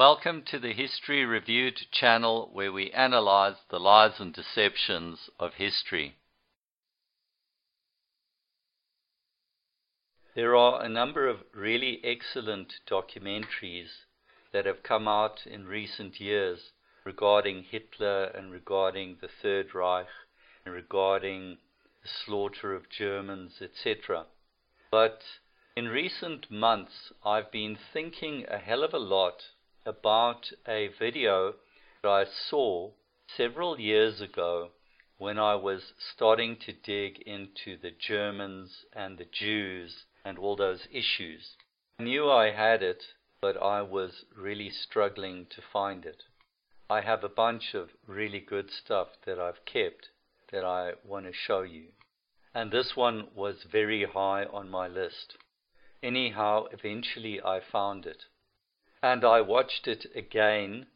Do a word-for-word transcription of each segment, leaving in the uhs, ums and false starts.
Welcome to the History Reviewed channel, where we analyze the lies and deceptions of history. There are a number of really excellent documentaries that have come out in recent years regarding Hitler and regarding the Third Reich and regarding the slaughter of Germans, et cetera. But in recent months, I've been thinking a hell of a lot about a video that I saw several years ago when I was starting to dig into the Germans and the Jews and all those issues. I knew I had it, but I was really struggling to find it. I have a bunch of really good stuff that I've kept that I want to show you. And this one was very high on my list. Anyhow, eventually I found it. And I watched it again,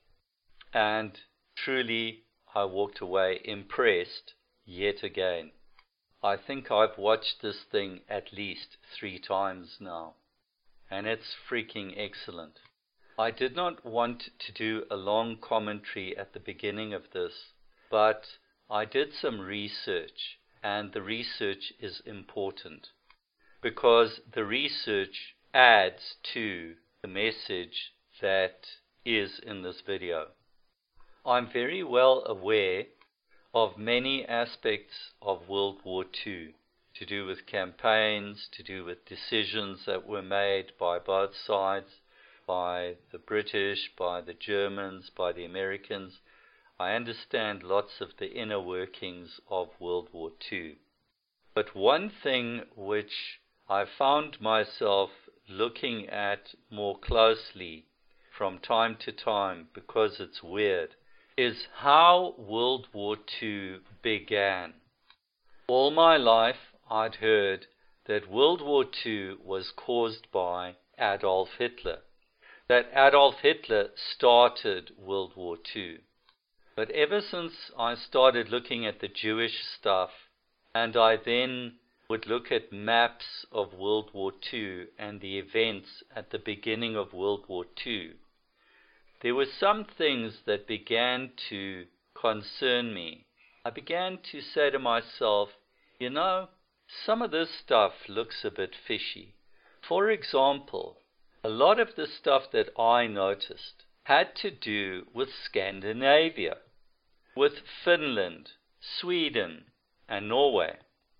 and truly I walked away impressed yet again. I think I've watched this thing at least three times now, and it's freaking excellent. I did not want to do a long commentary at the beginning of this, but I did some research, and the research is important because the research adds to the message that is in this video. I'm very well aware of many aspects of World War Two, to do with campaigns, to do with decisions that were made by both sides, by the British, by the Germans, by the Americans. I understand lots of the inner workings of World War Two. But one thing which I found myself looking at more closely from time to time, because it's weird, is how World War Two began. All my life I'd heard that World War Two was caused by Adolf Hitler, that Adolf Hitler started World War Two. But ever since I started looking at the Jewish stuff, and I then would look at maps of World War Two and the events at the beginning of World War Two, there were some things that began to concern me. I began to say to myself, you know, some of this stuff looks a bit fishy. For example, a lot of the stuff that I noticed had to do with Scandinavia, with Finland, Sweden, and Norway.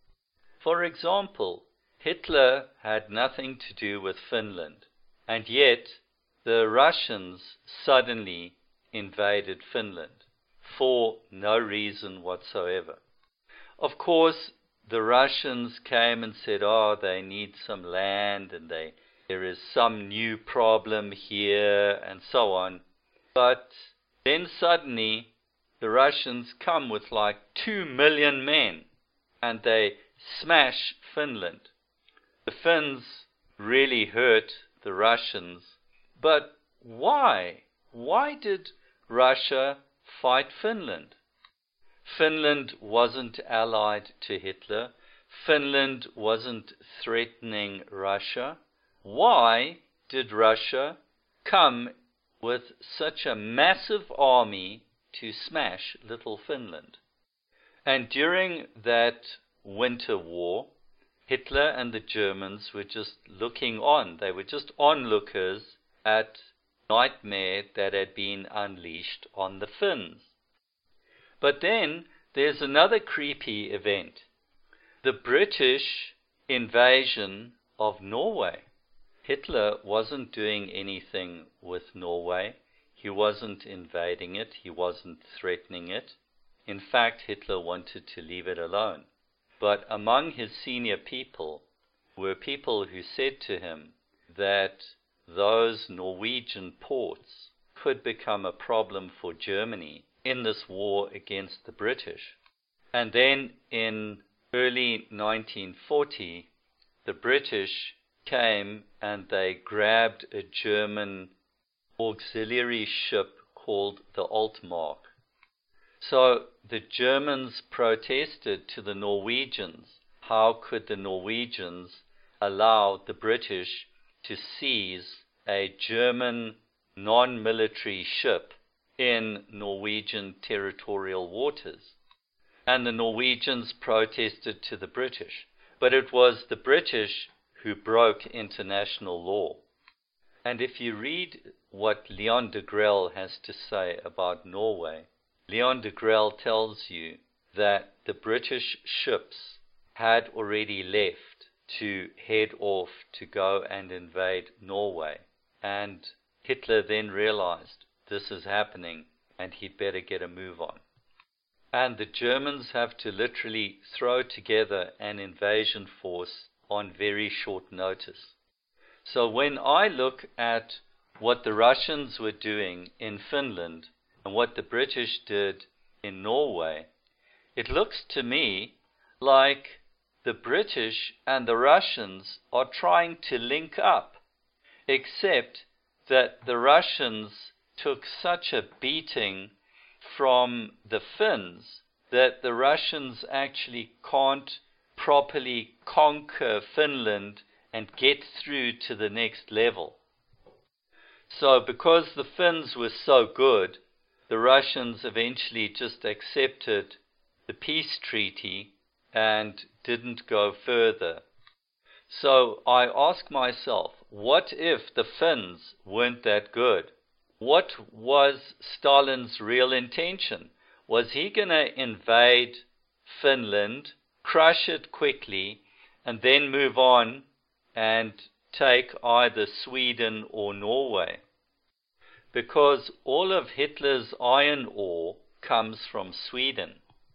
For example, Hitler had nothing to do with Finland, and yet the Russians suddenly invaded Finland for no reason whatsoever. Of course, the Russians came and said, oh, they need some land, and they, there is some new problem here, and so on. But then suddenly, the Russians come with like two million men, and they smash Finland. The Finns really hurt the Russians. But why? Why did Russia fight Finland? Finland wasn't allied to Hitler. Finland wasn't threatening Russia. Why did Russia come with such a massive army to smash little Finland? And during that Winter War, Hitler and the Germans were just looking on. They were just onlookers at nightmare that had been unleashed on the Finns. But then there's another creepy event. The British invasion of Norway. Hitler wasn't doing anything with Norway. He wasn't invading it. He wasn't threatening it. In fact, Hitler wanted to leave it alone. But among his senior people were people who said to him that those Norwegian ports could become a problem for Germany in this war against the British. And then in early nineteen forty, the British came and they grabbed a German auxiliary ship called the Altmark. So the Germans protested to the Norwegians. How could the Norwegians allow the British to seize a German non-military ship in Norwegian territorial waters. And the Norwegians protested to the British. But it was the British who broke international law. And if you read what Leon de Grelle has to say about Norway, Leon de Grelle tells you that the British ships had already left to head off to go and invade Norway. And Hitler then realized this is happening and he'd better get a move on. And the Germans have to literally throw together an invasion force on very short notice. So when I look at what the Russians were doing in Finland and what the British did in Norway, it looks to me like the British and the Russians are trying to link up, except that the Russians took such a beating from the Finns that the Russians actually can't properly conquer Finland and get through to the next level. So because the Finns were so good, the Russians eventually just accepted the peace treaty and didn't go further. So I ask myself, what if the Finns weren't that good? What was Stalin's real intention? Was he going to invade Finland, crush it quickly, and then move on and take either Sweden or Norway? Because all of Hitler's iron ore comes from Sweden.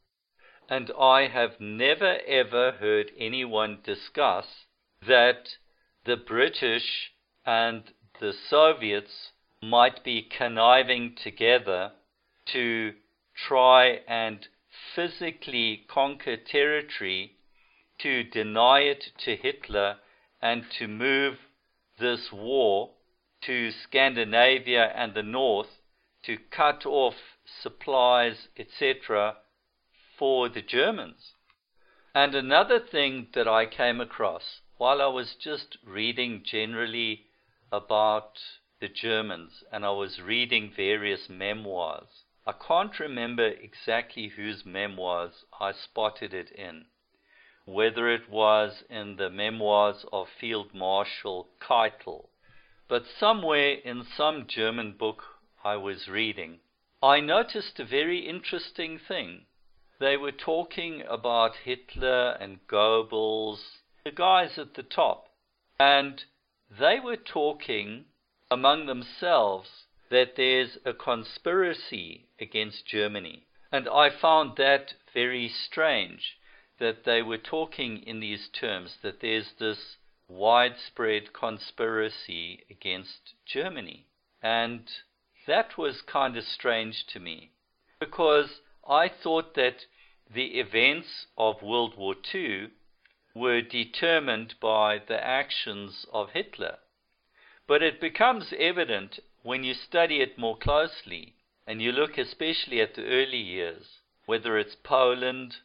And I have never ever heard anyone discuss that the British and the Soviets might be conniving together to try and physically conquer territory, to deny it to Hitler, and to move this war to Scandinavia and the North to cut off supplies, et cetera, for the Germans. And another thing that I came across while I was just reading generally about the Germans, and I was reading various memoirs. I can't remember exactly whose memoirs I spotted it in, whether it was in the memoirs of Field Marshal Keitel, but somewhere in some German book I was reading, I noticed a very interesting thing. They were talking about Hitler and Goebbels, the guys at the top, and they were talking among themselves that there's a conspiracy against Germany. And I found that very strange, that they were talking in these terms, that there's this widespread conspiracy against Germany. And that was kind of strange to me, because I thought that the events of World War Two were determined by the actions of Hitler. But it becomes evident when you study it more closely, and you look especially at the early years, whether it's Poland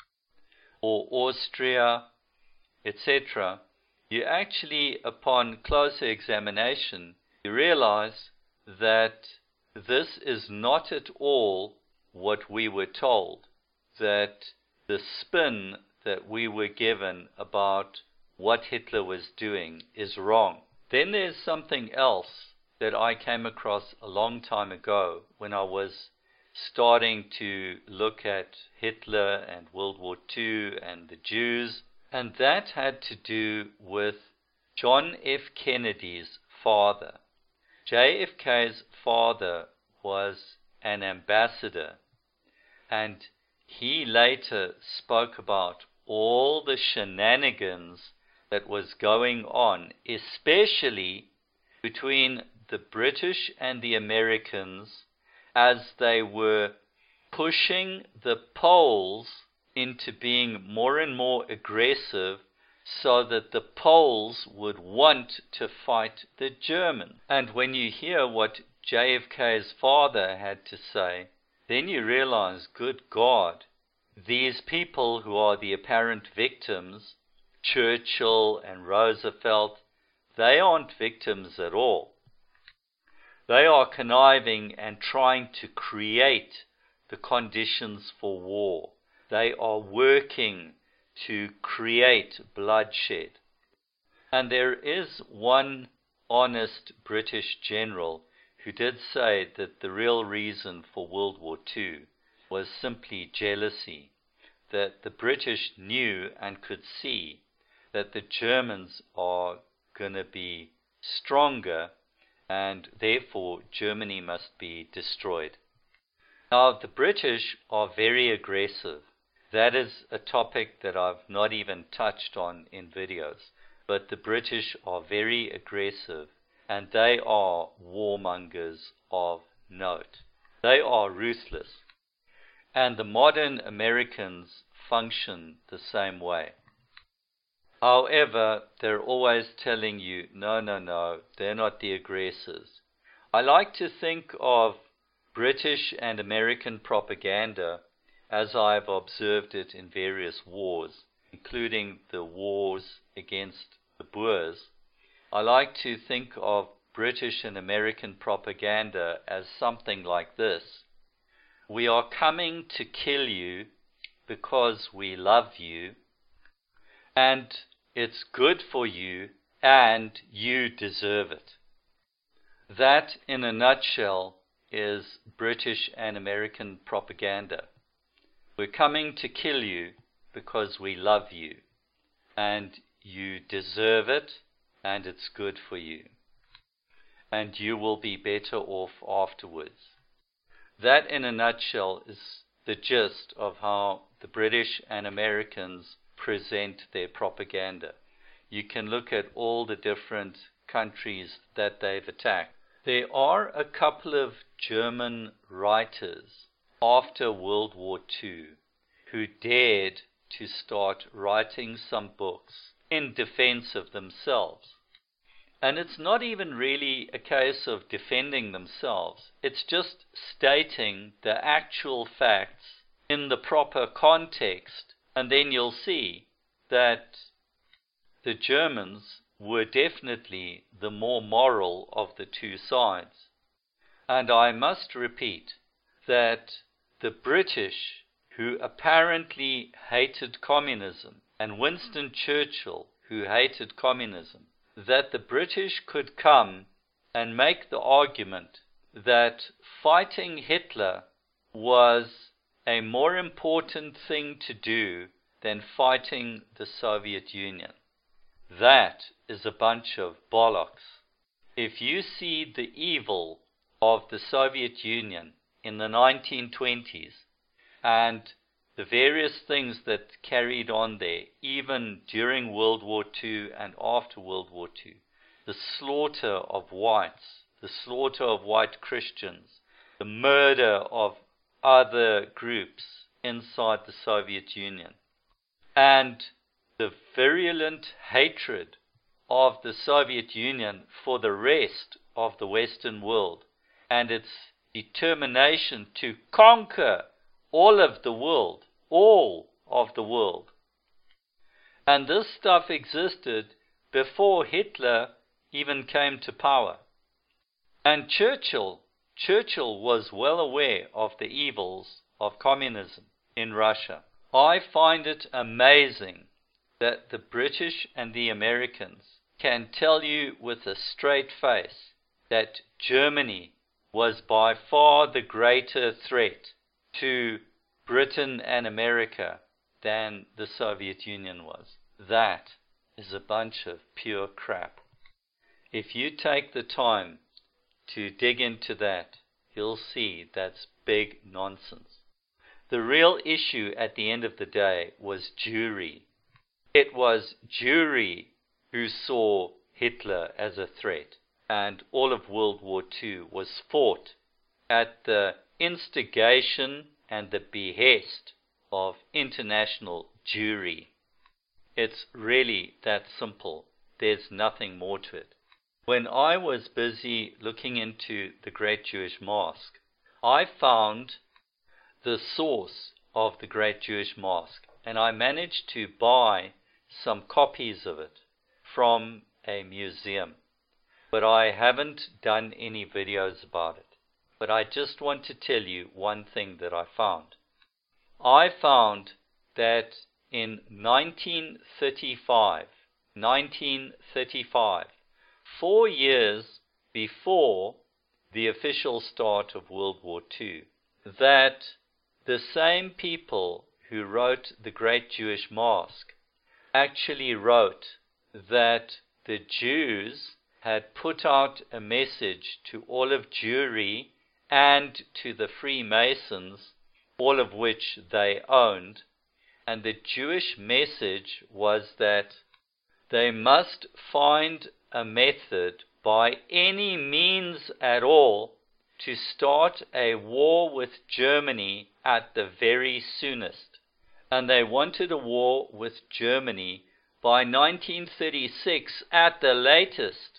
or Austria, et cetera, you actually, upon closer examination, you realize that this is not at all what we were told, that the spin that we were given about what Hitler was doing is wrong. Then there's something else that I came across a long time ago when I was starting to look at Hitler and World War Two and the Jews, and that had to do with John F. Kennedy's father. J F K's father was an ambassador, and he later spoke about all the shenanigans that was going on, especially between the British and the Americans, as they were pushing the Poles into being more and more aggressive, so that the Poles would want to fight the Germans. And when you hear what J F K's father had to say, then you realize, good God, these people who are the apparent victims, Churchill and Roosevelt, they aren't victims at all. They are conniving and trying to create the conditions for war. They are working to create bloodshed. And there is one honest British general who did say that the real reason for World War Two was simply jealousy, that the British knew and could see that the Germans are going to be stronger, and therefore Germany must be destroyed. Now, the British are very aggressive. That is a topic that I've not even touched on in videos. But the British are very aggressive, and they are warmongers of note. They are ruthless. And the modern Americans function the same way. However, they're always telling you, no, no, no, they're not the aggressors. I like to think of British and American propaganda as I've observed it in various wars, including the wars against the Boers. I like to think of British and American propaganda as something like this. We are coming to kill you because we love you, and it's good for you, and you deserve it. That, in a nutshell, is British and American propaganda. We're coming to kill you because we love you, and you deserve it, and it's good for you, and you will be better off afterwards. That, in a nutshell, is the gist of how the British and Americans present their propaganda. You can look at all the different countries that they've attacked. There are a couple of German writers after World War Two who dared to start writing some books in defense of themselves. And it's not even really a case of defending themselves. It's just stating the actual facts in the proper context, and then you'll see that the Germans were definitely the more moral of the two sides. And I must repeat that the British, who apparently hated communism, and Winston Churchill, who hated communism, that the British could come and make the argument that fighting Hitler was a more important thing to do than fighting the Soviet Union. That is a bunch of bollocks. If you see the evil of the Soviet Union in the nineteen twenties and the various things that carried on there, even during World War Two and after World War Two, the slaughter of whites, the slaughter of white Christians, the murder of other groups inside the Soviet Union, and the virulent hatred of the Soviet Union for the rest of the Western world, and its determination to conquer all of the world, all of the world. And this stuff existed before Hitler even came to power. And Churchill, Churchill was well aware of the evils of communism in Russia. I find it amazing that the British and the Americans can tell you with a straight face that Germany was by far the greater threat to Britain and America than the Soviet Union was. That is a bunch of pure crap. If you take the time to dig into that, you'll see that's big nonsense. The real issue at the end of the day was Jewry. It was Jewry who saw Hitler as a threat, and all of World War Two was fought at the instigation and the behest of international Jewry. It's really that simple. There's nothing more to it. When I was busy looking into the Great Jewish Mosque, I found the source of the Great Jewish Mosque, and I managed to buy some copies of it from a museum. but I haven't done any videos about it. But I just want to tell you one thing that I found. I found that in nineteen thirty-five, nineteen thirty-five, four years before the official start of World War Two, that the same people who wrote the Great Jewish Mosque actually wrote that the Jews had put out a message to all of Jewry and to the Freemasons, all of which they owned, and the Jewish message was that they must find a method by any means at all to start a war with Germany at the very soonest. And they wanted a war with Germany by nineteen thirty-six at the latest.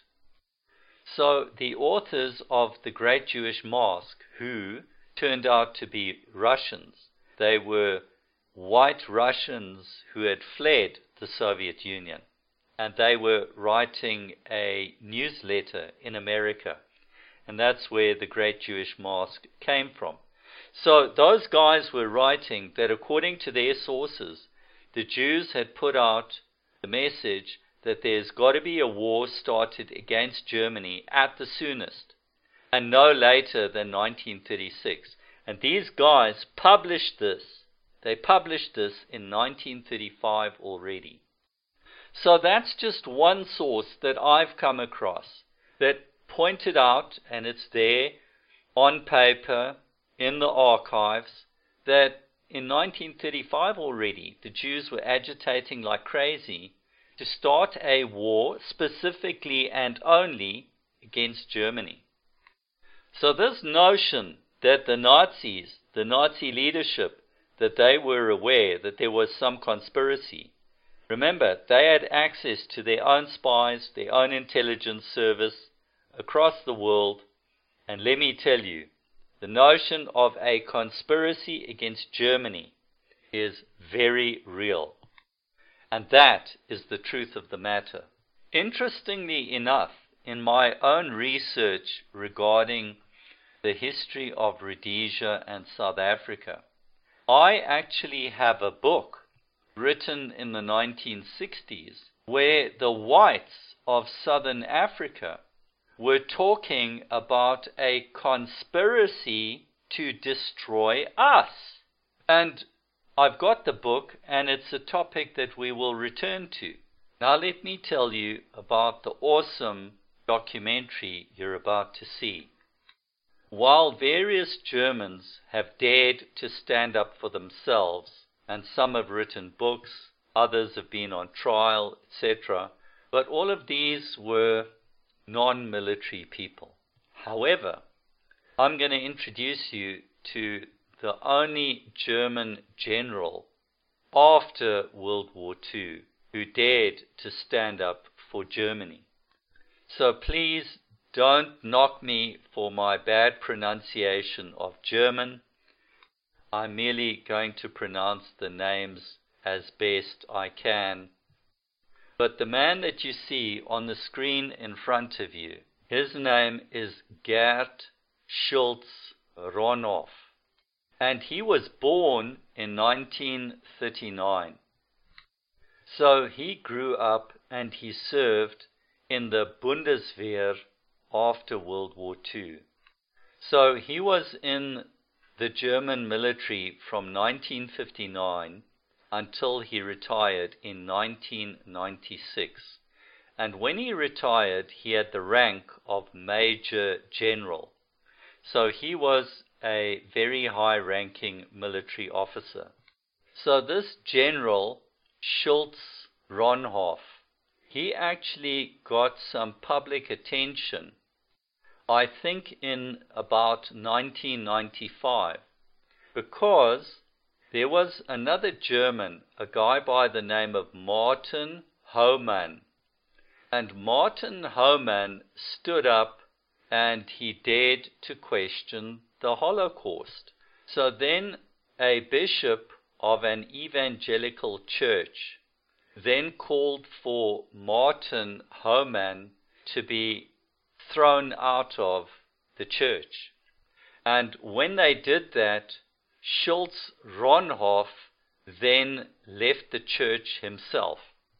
So the authors of the Great Jewish Mosque, who turned out to be Russians, they were white Russians who had fled the Soviet Union, and they were writing a newsletter in America, and that's where the Great Jewish Mosque came from. So those guys were writing that according to their sources, the Jews had put out the message that there's got to be a war started against Germany at the soonest, and no later than nineteen thirty-six. And these guys published this. They published this in nineteen thirty-five already. So that's just one source that I've come across that pointed out, and it's there on paper in the archives, that in nineteen thirty-five already the Jews were agitating like crazy to start a war specifically and only against Germany. So this notion that the Nazis, the Nazi leadership, that they were aware that there was some conspiracy. Remember, they had access to their own spies, their own intelligence service across the world, and let me tell you, the notion of a conspiracy against Germany is very real. And that is the truth of the matter. Interestingly enough, in my own research regarding the history of Rhodesia and South Africa, I actually have a book written in the nineteen sixties where the whites of Southern Africa were talking about a conspiracy to destroy us. And I've got the book, and it's a topic that we will return to. Now let me tell you about the awesome documentary you're about to see. While various Germans have dared to stand up for themselves, and some have written books, others have been on trial, et cetera, but all of these were non-military people. However, I'm going to introduce you to the only German general after World War Two who dared to stand up for Germany. So please don't knock me for my bad pronunciation of German. I'm merely going to pronounce the names as best I can. But the man that you see on the screen in front of you, his name is Gerd Schultz-Ronhoff. And he was born in nineteen thirty-nine. So he grew up and he served in the Bundeswehr after World War Two. So he was in the German military from nineteen fifty-nine until he retired in nineteen ninety-six. And when he retired, he had the rank of Major General. So he was a very high-ranking military officer. So this General Schultz-Ronhoff, he actually got some public attention, I think in about nineteen ninety-five, because there was another German, a guy by the name of Martin Hohmann. And Martin Hohmann stood up and he dared to question the Holocaust. So then a bishop of an evangelical church then called for Martin Hohmann to be thrown out of the church. And when they did that, Schultz Ronhoff then left the church himself.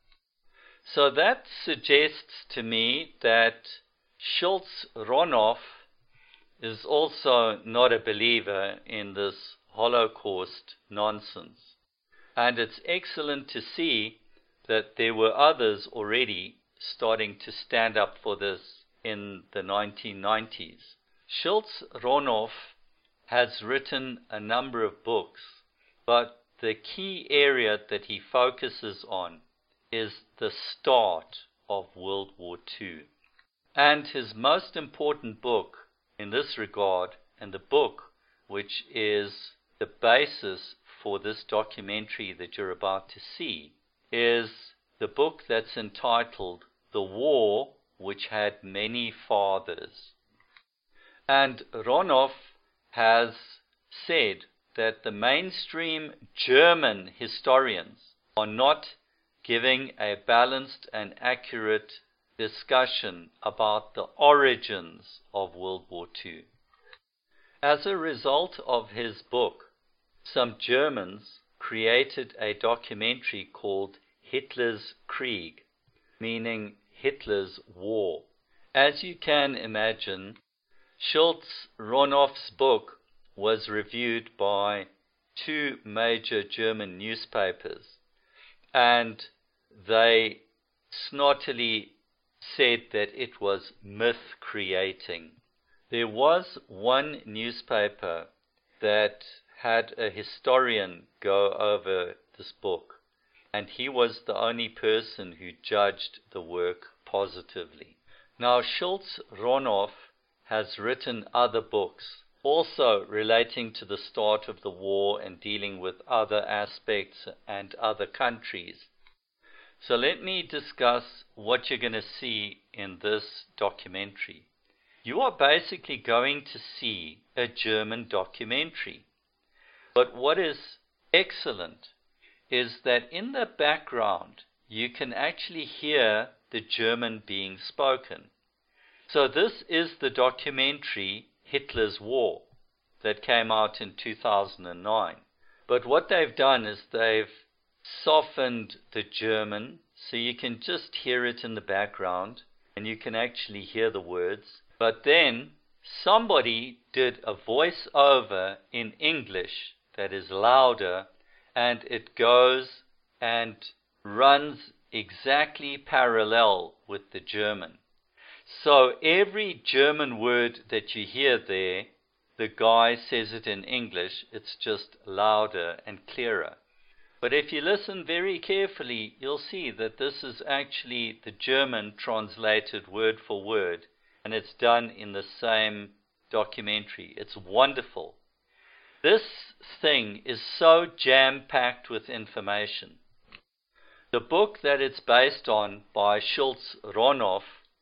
So that suggests to me that Schultz Ronhoff is also not a believer in this Holocaust nonsense. And it's excellent to see that there were others already starting to stand up for this in the nineteen nineties. Schultz Ronhoff has written a number of books, but the key area that he focuses on is the start of World War Two. And his most important book in this regard, and the book which is the basis for this documentary that you're about to see, is the book that's entitled The War Which Had Many Fathers. And Ronhoff has said that the mainstream German historians are not giving a balanced and accurate discussion about the origins of World War Two. As a result of his book, some Germans created a documentary called Hitler's Krieg, meaning Hitler's War. As you can imagine, Schultz Ronhoff's book was reviewed by two major German newspapers, and they snottily said that it was myth-creating. There was one newspaper that had a historian go over this book, and he was the only person who judged the work positively. Now, Schultz Ronhoff has written other books, also relating to the start of the war and dealing with other aspects and other countries. So let me discuss what you're going to see in this documentary. You are basically going to see a German documentary. But what is excellent is that in the background you can actually hear the German being spoken. So this is the documentary Hitler's War that came out in two thousand nine. But what they've done is they've softened the German, so you can just hear it in the background and you can actually hear the words. But then somebody did a voice-over in English that is louder, and it goes and runs exactly parallel with the German. So every German word that you hear there, the guy says it in English, it's just louder and clearer. But if you listen very carefully, you'll see that this is actually the German translated word for word, and it's done in the same documentary. It's wonderful. This thing is so jam-packed with information. The book that it's based on by Schultz Ronhoff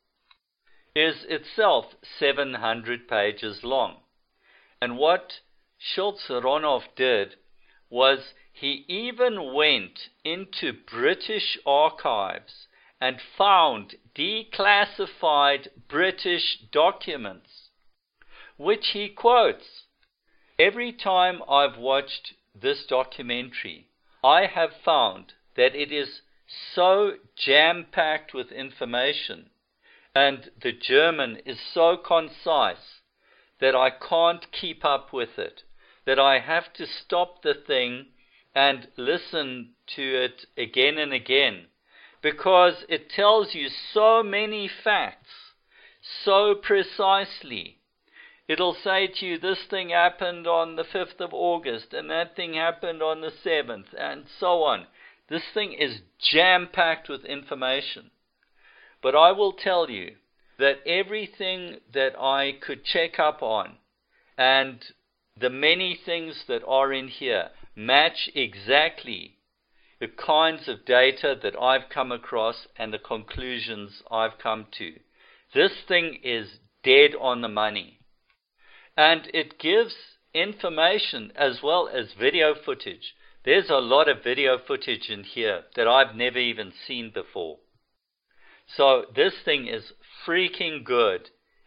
is itself seven hundred pages long. And what Schultz Ronhoff did was he even went into British archives and found declassified British documents, which he quotes. Every time I've watched this documentary, I have found that it is so jam-packed with information, and the German is so concise that I can't keep up with it, that I have to stop the thing and listen to it again and again, because it tells you so many facts so precisely. It'll say to you, this thing happened on the fifth of August, and that thing happened on the seventh, and so on. This thing is jam-packed with information. But I will tell you that everything that I could check up on, and the many things that are in here, match exactly the kinds of data that I've come across and the conclusions I've come to. This thing is dead on the money. And it gives information as well as video footage. There's a lot of video footage in here that I've never even seen before. So this thing is freaking good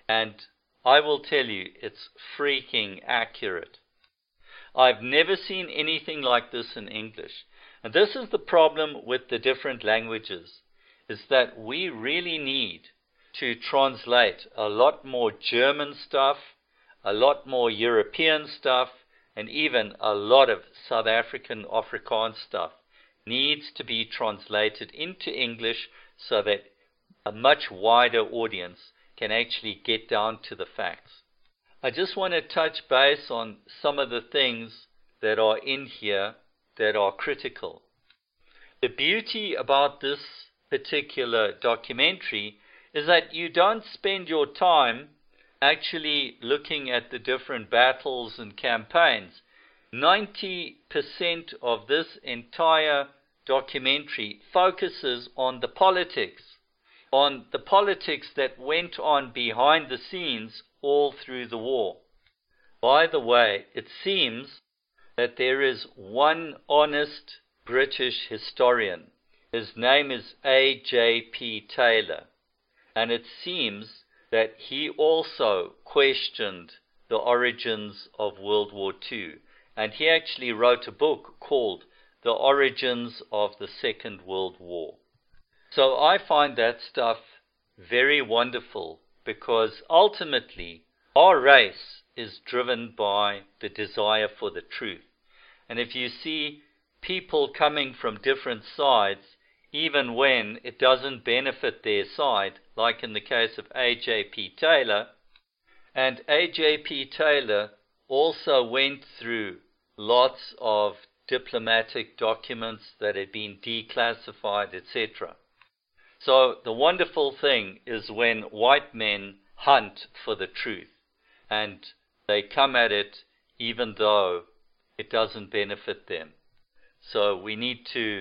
And I will tell you, it's freaking accurate. I've never seen anything like this in English. And this is the problem with the different languages, is that we really need to translate a lot more German stuff, a lot more European stuff, and even a lot of South African Afrikaans stuff needs to be translated into English so that a much wider audience can actually get down to the facts. I just want to touch base on some of the things that are in here that are critical. The beauty about this particular documentary is that you don't spend your time actually looking at the different battles and campaigns. ninety percent of this entire documentary focuses on the politics, on the politics that went on behind the scenes all through the war. By the way, it seems that there is one honest British historian. His name is A J P Taylor, and it seems that he also questioned the origins of World War Two, and he actually wrote a book called The Origins of the Second World War. So I find that stuff very wonderful, because ultimately our race is driven by the desire for the truth. And if you see people coming from different sides, even when it doesn't benefit their side, like in the case of A J P Taylor, and A J P Taylor also went through lots of diplomatic documents that had been declassified, et cetera. So the wonderful thing is when white men hunt for the truth, and they come at it even though it doesn't benefit them. So we need to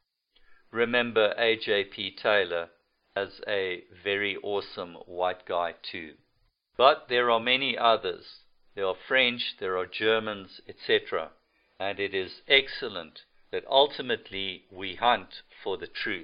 remember A J P Taylor as a very awesome white guy too. But there are many others. There are French, there are Germans, et cetera. And it is excellent that ultimately we hunt for the truth.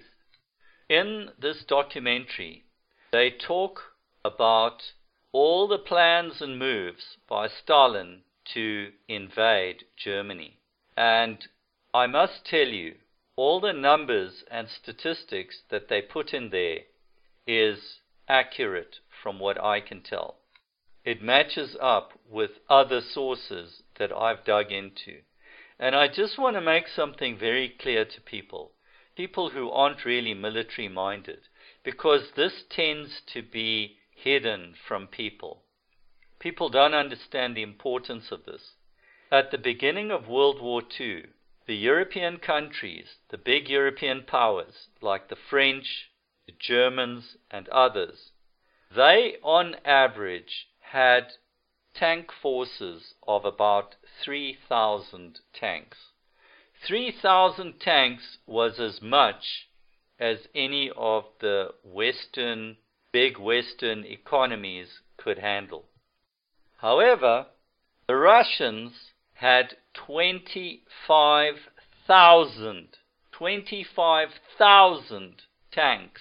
In this documentary, they talk about all the plans and moves by Stalin to invade Germany. And I must tell you, all the numbers and statistics that they put in there is accurate from what I can tell. It matches up with other sources that I've dug into. And I just want to make something very clear to people, people who aren't really military minded, because this tends to be hidden from people. People don't understand the importance of this. At the beginning of World War Two, the European countries, the big European powers, like the French, the Germans, and others, they on average had tank forces of about three thousand tanks. three thousand tanks was as much as any of the Western, big Western economies could handle. However, the Russians had twenty-five thousand, twenty-five thousand tanks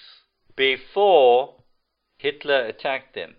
before Hitler attacked them.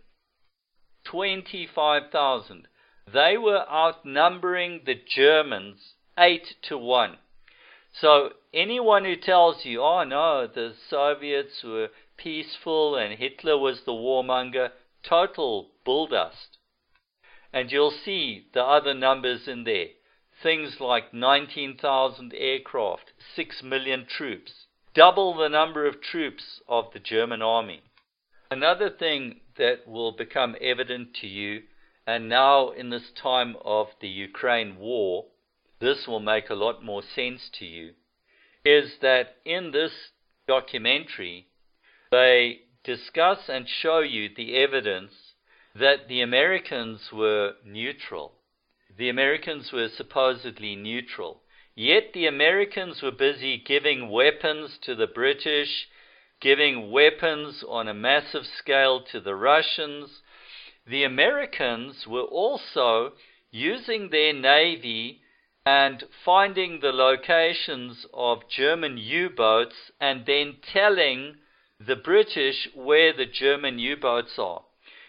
twenty-five thousand. They were outnumbering the Germans eight to one. So anyone who tells you, oh no, the Soviets were peaceful and Hitler was the warmonger, total bulldust. And you'll see the other numbers in there. Things like nineteen thousand aircraft, six million troops, double the number of troops of the German army. Another thing that will become evident to you, and now in this time of the Ukraine war, this will make a lot more sense to you, is that in this documentary, they discuss and show you the evidence that the Americans were neutral. The Americans were supposedly neutral. Yet the Americans were busy giving weapons to the British, giving weapons on a massive scale to the Russians. The Americans were also using their navy and finding the locations of German U-boats and then telling the British where the German U-boats are.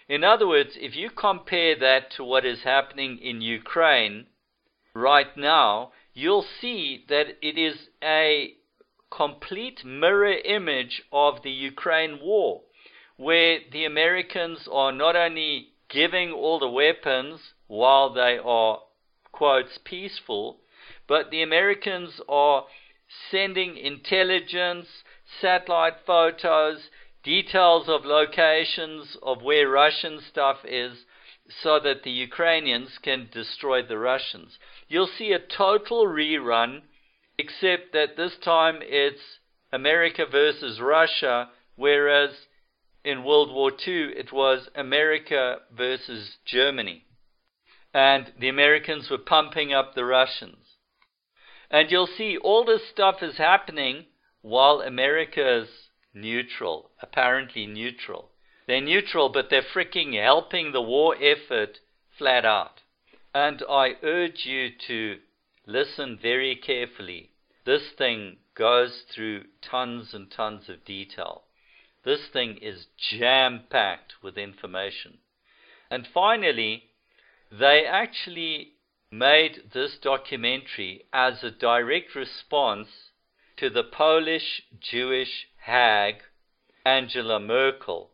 In other words, if you compare that to what is happening in Ukraine right now, you'll see that it is a complete mirror image of the Ukraine war, where the Americans are not only giving all the weapons while they are, quotes, peaceful, but the Americans are sending intelligence, satellite photos, details of locations of where Russian stuff is, so that the Ukrainians can destroy the Russians. You'll see a total rerun, except that this time it's America versus Russia, whereas in World War Two it was America versus Germany. And the Americans were pumping up the Russians. And you'll see all this stuff is happening while America's neutral, apparently neutral. They're neutral, but they're freaking helping the war effort flat out. And I urge you to listen very carefully. This thing goes through tons and tons of detail. This thing is jam-packed with information. And finally, they actually made this documentary as a direct response to the Polish Jewish hag Angela Merkel.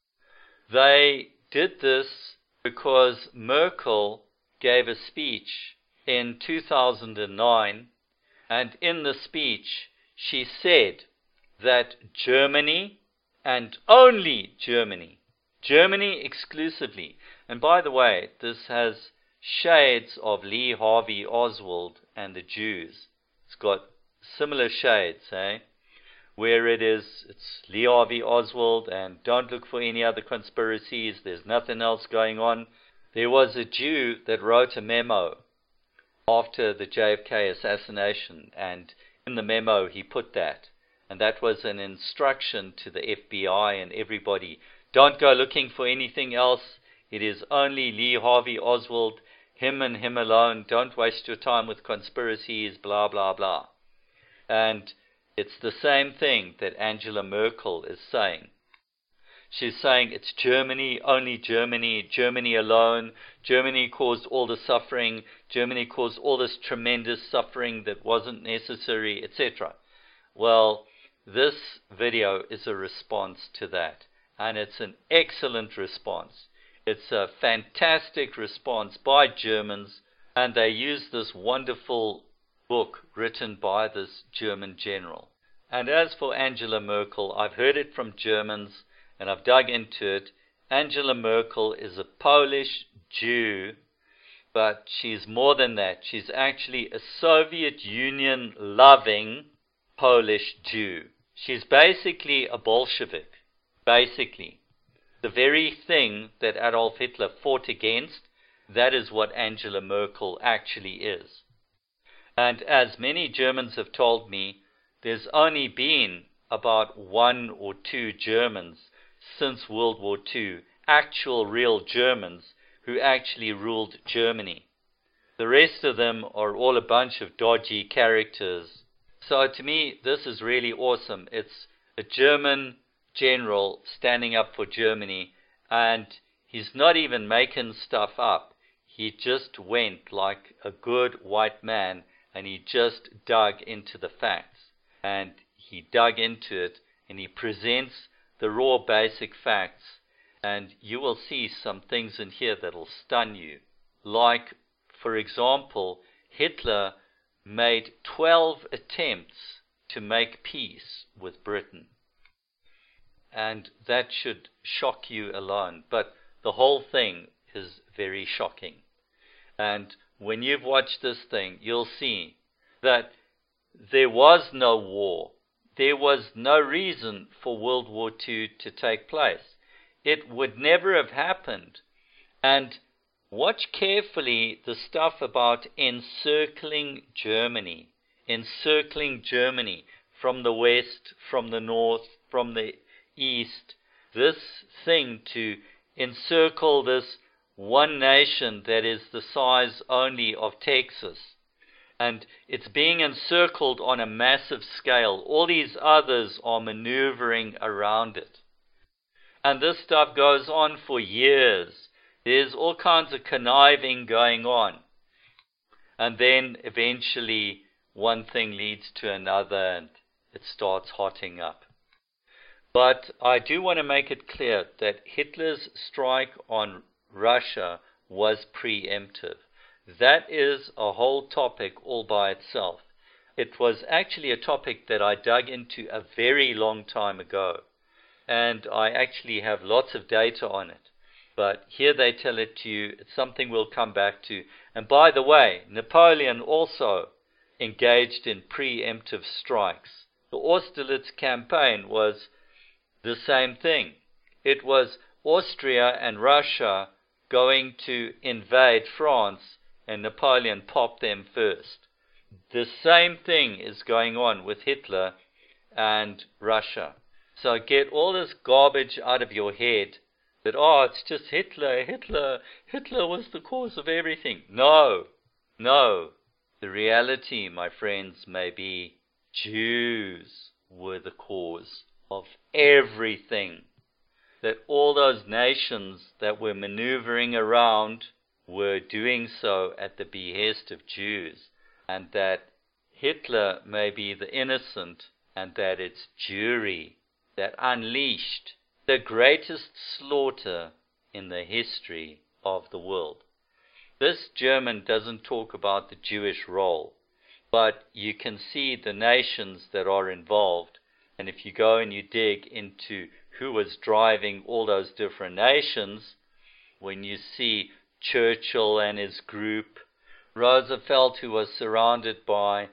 They did this because Merkel gave a speech in two thousand nine, and in the speech she said that Germany, and only Germany, Germany exclusively, and by the way, this has shades of Lee Harvey Oswald and the Jews. It's got similar shades, eh? Where it is, it's Lee Harvey Oswald, and don't look for any other conspiracies, there's nothing else going on. There was a Jew that wrote a memo after the J F K assassination, and in the memo he put that. And that was an instruction to the F B I and everybody. Don't go looking for anything else. It is only Lee Harvey Oswald, him and him alone. Don't waste your time with conspiracies, blah, blah, blah. And it's the same thing that Angela Merkel is saying. She's saying it's Germany, only Germany, Germany alone. Germany caused all the suffering. Germany caused all this tremendous suffering that wasn't necessary, et cetera. Well, this video is a response to that. And it's an excellent response. It's a fantastic response by Germans. And they use this wonderful book written by this German general. And as for Angela Merkel, I've heard it from Germans, and I've dug into it. Angela Merkel is a Polish Jew, but she's more than that. She's actually a Soviet Union-loving Polish Jew. She's basically a Bolshevik, basically. The very thing that Adolf Hitler fought against, that is what Angela Merkel actually is. And as many Germans have told me, there's only been about one or two Germans since World War Two, actual real Germans who actually ruled Germany. The rest of them are all a bunch of dodgy characters. So to me, this is really awesome. It's a German general standing up for Germany, and he's not even making stuff up. He just went like a good white man, and he just dug into the facts. And he dug into it, and he presents the raw basic facts, and you will see some things in here that'll stun you. Like, for example, Hitler made twelve attempts to make peace with Britain. And that should shock you alone, but the whole thing is very shocking. And when you've watched this thing, you'll see that there was no war. There was no reason for World War Two to take place. It would never have happened. And watch carefully the stuff about encircling Germany. Encircling Germany from the west, from the north, from the east. This thing to encircle this one nation that is the size only of Texas. And it's being encircled on a massive scale. All these others are maneuvering around it. And this stuff goes on for years. There's all kinds of conniving going on. And then eventually one thing leads to another and it starts hotting up. But I do want to make it clear that Hitler's strike on Russia was preemptive. That is a whole topic all by itself. It was actually a topic that I dug into a very long time ago. And I actually have lots of data on it. But here they tell it to you. It's something we'll come back to. And by the way, Napoleon also engaged in preemptive strikes. The Austerlitz campaign was the same thing. It was Austria and Russia going to invade France, and Napoleon popped them first. The same thing is going on with Hitler and Russia. So get all this garbage out of your head that, oh, it's just Hitler, Hitler, Hitler was the cause of everything. No, no. The reality, my friends, may be Jews were the cause of everything. That all those nations that were maneuvering around were doing so at the behest of Jews, and that Hitler may be the innocent, and that it's Jewry that unleashed the greatest slaughter in the history of the world. This German doesn't talk about the Jewish role, but you can see the nations that are involved. And if you go and you dig into who was driving all those different nations, when you see Churchill and his group, Roosevelt, who was surrounded by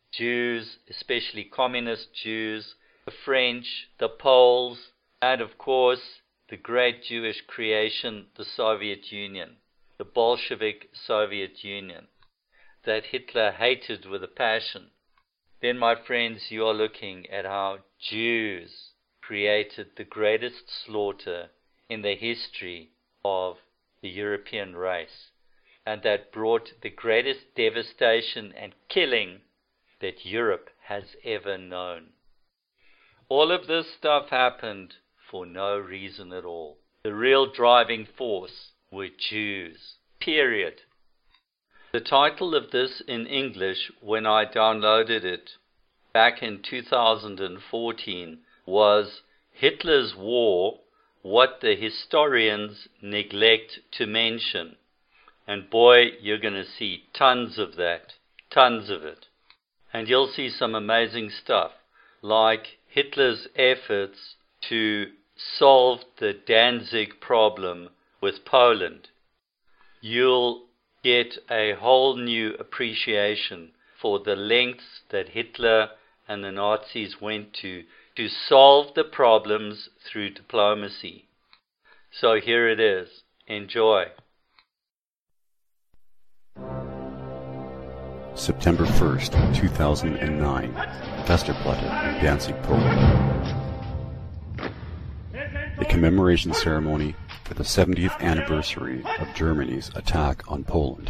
Jews, especially communist Jews, the French, the Poles, and of course the great Jewish creation, the Soviet Union, the Bolshevik Soviet Union, that Hitler hated with a passion, then, my friends, you are looking at how Jews created the greatest slaughter in the history of the European race, and that brought the greatest devastation and killing that Europe has ever known. All of this stuff happened for no reason at all. The real driving force were Jews, period. The title of this in English, when I downloaded it back in two thousand fourteen, was Hitler's War, What the Historians Neglect to Mention. And boy, you're going to see tons of that, tons of it. And you'll see some amazing stuff, like Hitler's efforts to solve the Danzig problem with Poland. You'll get a whole new appreciation for the lengths that Hitler and the Nazis went to to solve the problems through diplomacy. So here it is. Enjoy. September first, two thousand nine, Westerplatte, Danzig, Poland. A commemoration ceremony for the seventieth anniversary of Germany's attack on Poland.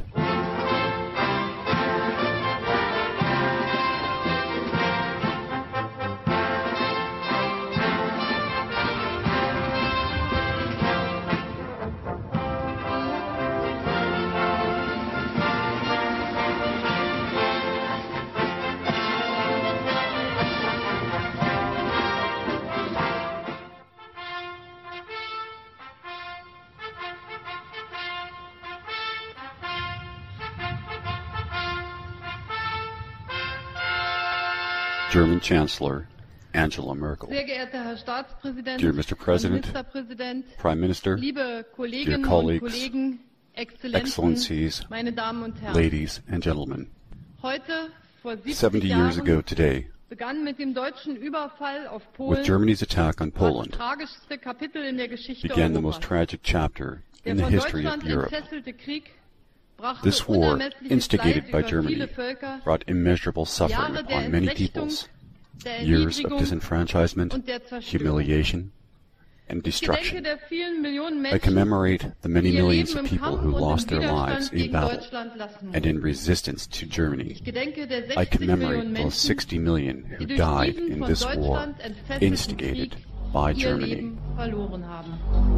German Chancellor Angela Merkel. Dear Mister President, Prime Minister, dear colleagues, Excellencies, ladies and gentlemen, seventy years ago today, with Germany's attack on Poland, began the most tragic chapter in the history of Europe. This war, instigated by Germany, brought immeasurable suffering upon many peoples, years of disenfranchisement, humiliation, and destruction. I commemorate the many millions of people who lost their lives in battle and in resistance to Germany. I commemorate those sixty million who died in this war, instigated by Germany. verloren haben.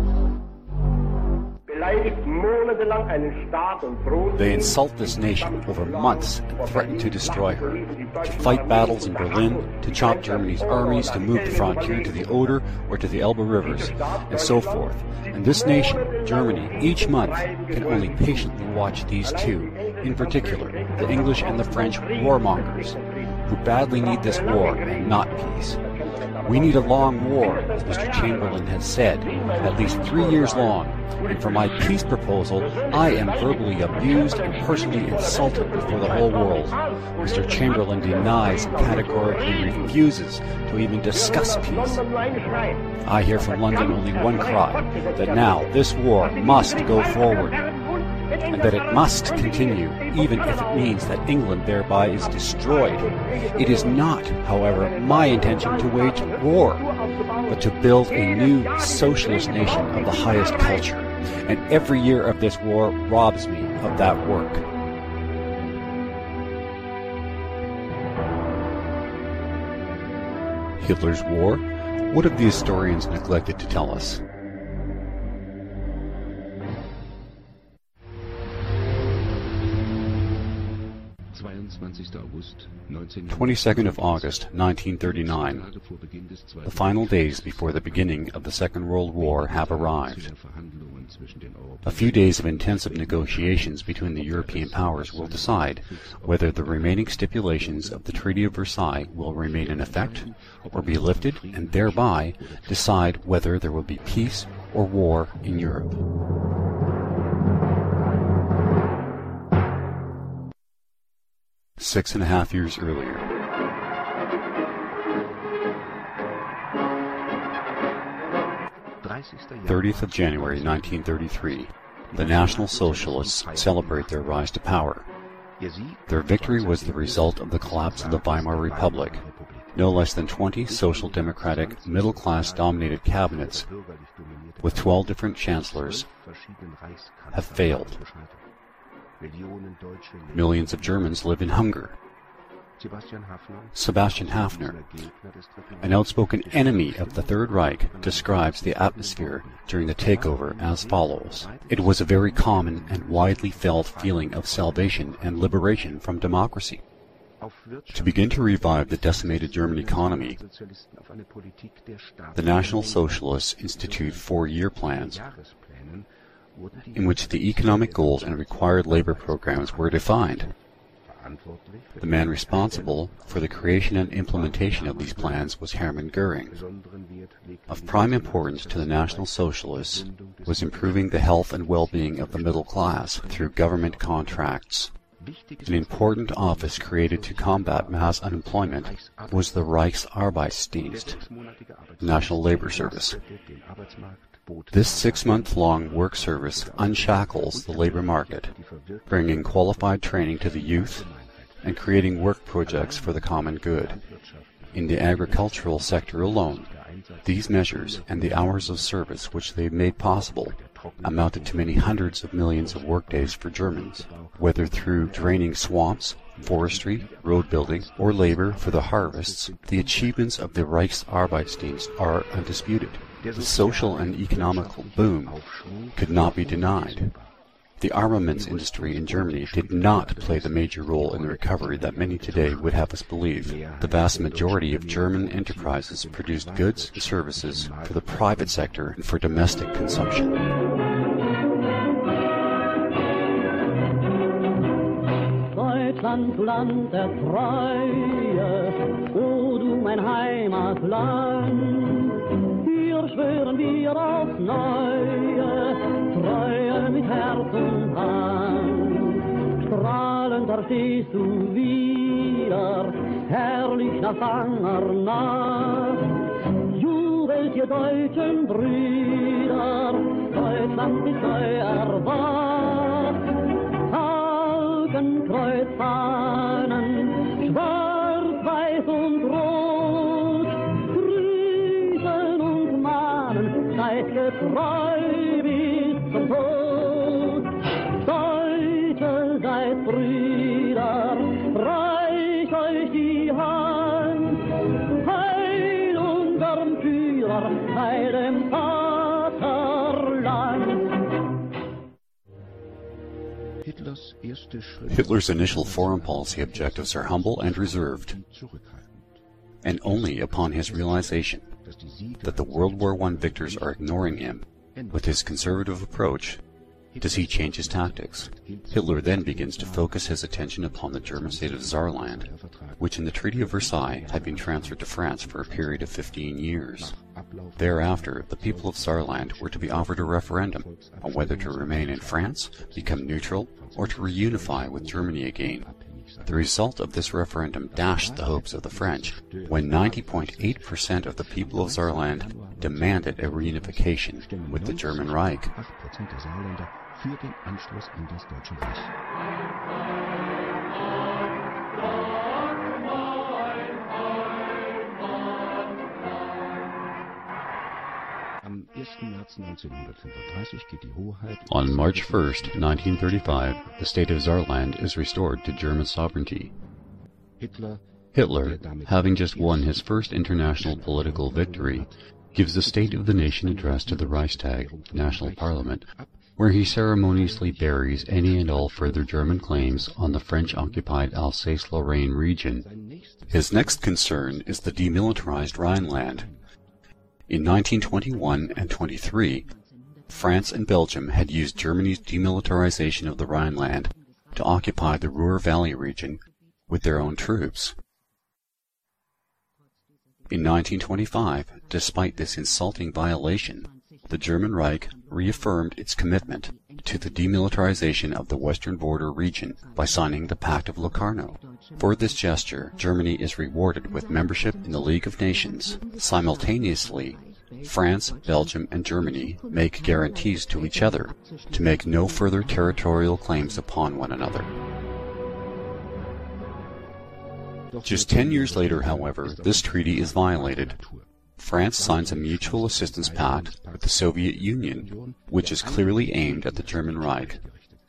They insult this nation over months and threaten to destroy her, to fight battles in Berlin, to chop Germany's armies, to move the frontier to the Oder or to the Elbe rivers, and so forth. And this nation, Germany, each month can only patiently watch these two, in particular, the English and the French warmongers, who badly need this war and not peace. We need a long war, as Mister Chamberlain has said, at least three years long, and for my peace proposal, I am verbally abused and personally insulted before the whole world. Mister Chamberlain denies and categorically refuses to even discuss peace. I hear from London only one cry, that now this war must go forward, and that it must continue, even if it means that England thereby is destroyed. It is not, however, my intention to wage war, but to build a new socialist nation of the highest culture, and every year of this war robs me of that work. Hitler's war? What have the historians neglected to tell us? twenty-second of August, nineteen thirty-nine. The final days before the beginning of the Second World War have arrived. A few days of intensive negotiations between the European powers will decide whether the remaining stipulations of the Treaty of Versailles will remain in effect or be lifted, and thereby decide whether there will be peace or war in Europe. Six and a half years earlier. thirtieth of January nineteen thirty-three. The National Socialists celebrate their rise to power. Their victory was the result of the collapse of the Weimar Republic. No less than twenty social democratic, middle-class dominated cabinets, with twelve different chancellors, have failed. Millions of Germans live in hunger. Sebastian Haffner, an outspoken enemy of the Third Reich, describes the atmosphere during the takeover as follows. It was a very common and widely felt feeling of salvation and liberation from democracy. To begin to revive the decimated German economy, the National Socialists institute four-year plans in which the economic goals and required labor programs were defined. The man responsible for the creation and implementation of these plans was Hermann Göring. Of prime importance to the National Socialists was improving the health and well-being of the middle class through government contracts. An important office created to combat mass unemployment was the Reichsarbeitsdienst, the National Labor Service. This six-month-long work service unshackles the labor market, bringing qualified training to the youth and creating work projects for the common good. In the agricultural sector alone, these measures and the hours of service which they made possible amounted to many hundreds of millions of workdays for Germans, whether through draining swamps, forestry, road building, or labor for the harvests. The achievements of the Reichsarbeitsdienst are undisputed. The social and economical boom could not be denied. The armaments industry in Germany did not play the major role in the recovery that many today would have us believe. The vast majority of German enterprises produced goods and services for the private sector and for domestic consumption. Deutschland, Land der Treue, o du mein Heimatland. Hier schwören wir aufs Neue, Treue mit Herz und Hand. Strahlend da stehst du wieder, herrlich nach langer Nacht. Jubelt ihr deutschen Brüder, Deutschland ist neu erwacht. Hakenkreuzfahnen, schwarz, weiß und rot, grüßen und mahnen, seid getreu bis zum Tod. Deutsche, seid Brüder, reicht euch die Hand, heil unserem Führer Vater bei dem Vaterland. Hitler's initial foreign policy objectives are humble and reserved, and only upon his realization that the World War One victors are ignoring him with his conservative approach does he change his tactics. Hitler then begins to focus his attention upon the German state of Saarland, which in the Treaty of Versailles had been transferred to France for a period of fifteen years. Thereafter, the people of Saarland were to be offered a referendum on whether to remain in France, become neutral, or to reunify with Germany again. The result of this referendum dashed the hopes of the French, when ninety point eight percent of the people of Saarland demanded a reunification with the German Reich. On March first, nineteen thirty-five, the state of Saarland is restored to German sovereignty. Hitler, having just won his first international political victory, gives the State of the Nation address to the Reichstag, national parliament, where he ceremoniously buries any and all further German claims on the French-occupied Alsace-Lorraine region. His next concern is the demilitarized Rhineland. In nineteen twenty-one and twenty-three, France and Belgium had used Germany's demilitarization of the Rhineland to occupy the Ruhr Valley region with their own troops. In nineteen twenty-five, despite this insulting violation, the German Reich reaffirmed its commitment to the demilitarization of the western border region by signing the Pact of Locarno. For this gesture, Germany is rewarded with membership in the League of Nations. Simultaneously, France, Belgium, and Germany make guarantees to each other to make no further territorial claims upon one another. Just ten years later, however, this treaty is violated. France signs a mutual assistance pact with the Soviet Union, which is clearly aimed at the German Reich.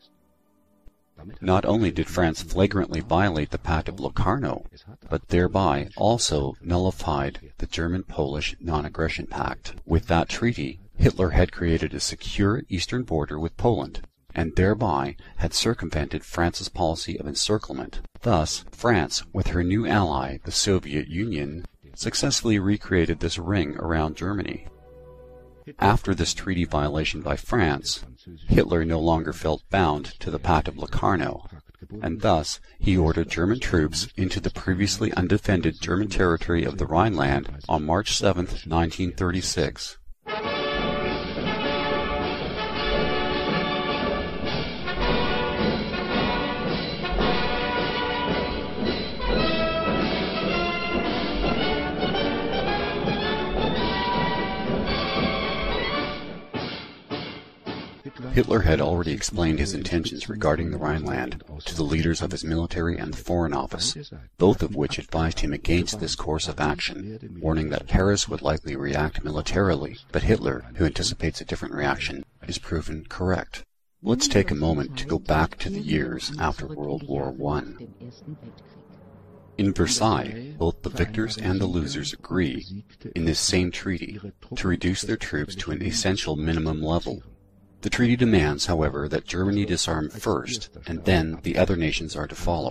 Not only did France flagrantly violate the Pact of Locarno, but thereby also nullified the German-Polish Non-Aggression Pact. With that treaty, Hitler had created a secure eastern border with Poland, and thereby had circumvented France's policy of encirclement. Thus, France, with her new ally, the Soviet Union, successfully recreated this ring around Germany. After this treaty violation by France, Hitler no longer felt bound to the Pact of Locarno, and thus he ordered German troops into the previously undefended German territory of the Rhineland on March seventh, nineteen thirty-six. Hitler had already explained his intentions regarding the Rhineland to the leaders of his military and the Foreign Office, both of which advised him against this course of action, warning that Paris would likely react militarily, but Hitler, who anticipates a different reaction, is proven correct. Let's take a moment to go back to the years after World War One. In Versailles, both the victors and the losers agree, in this same treaty, to reduce their troops to an essential minimum level. The treaty demands, however, that Germany disarm first, and then the other nations are to follow.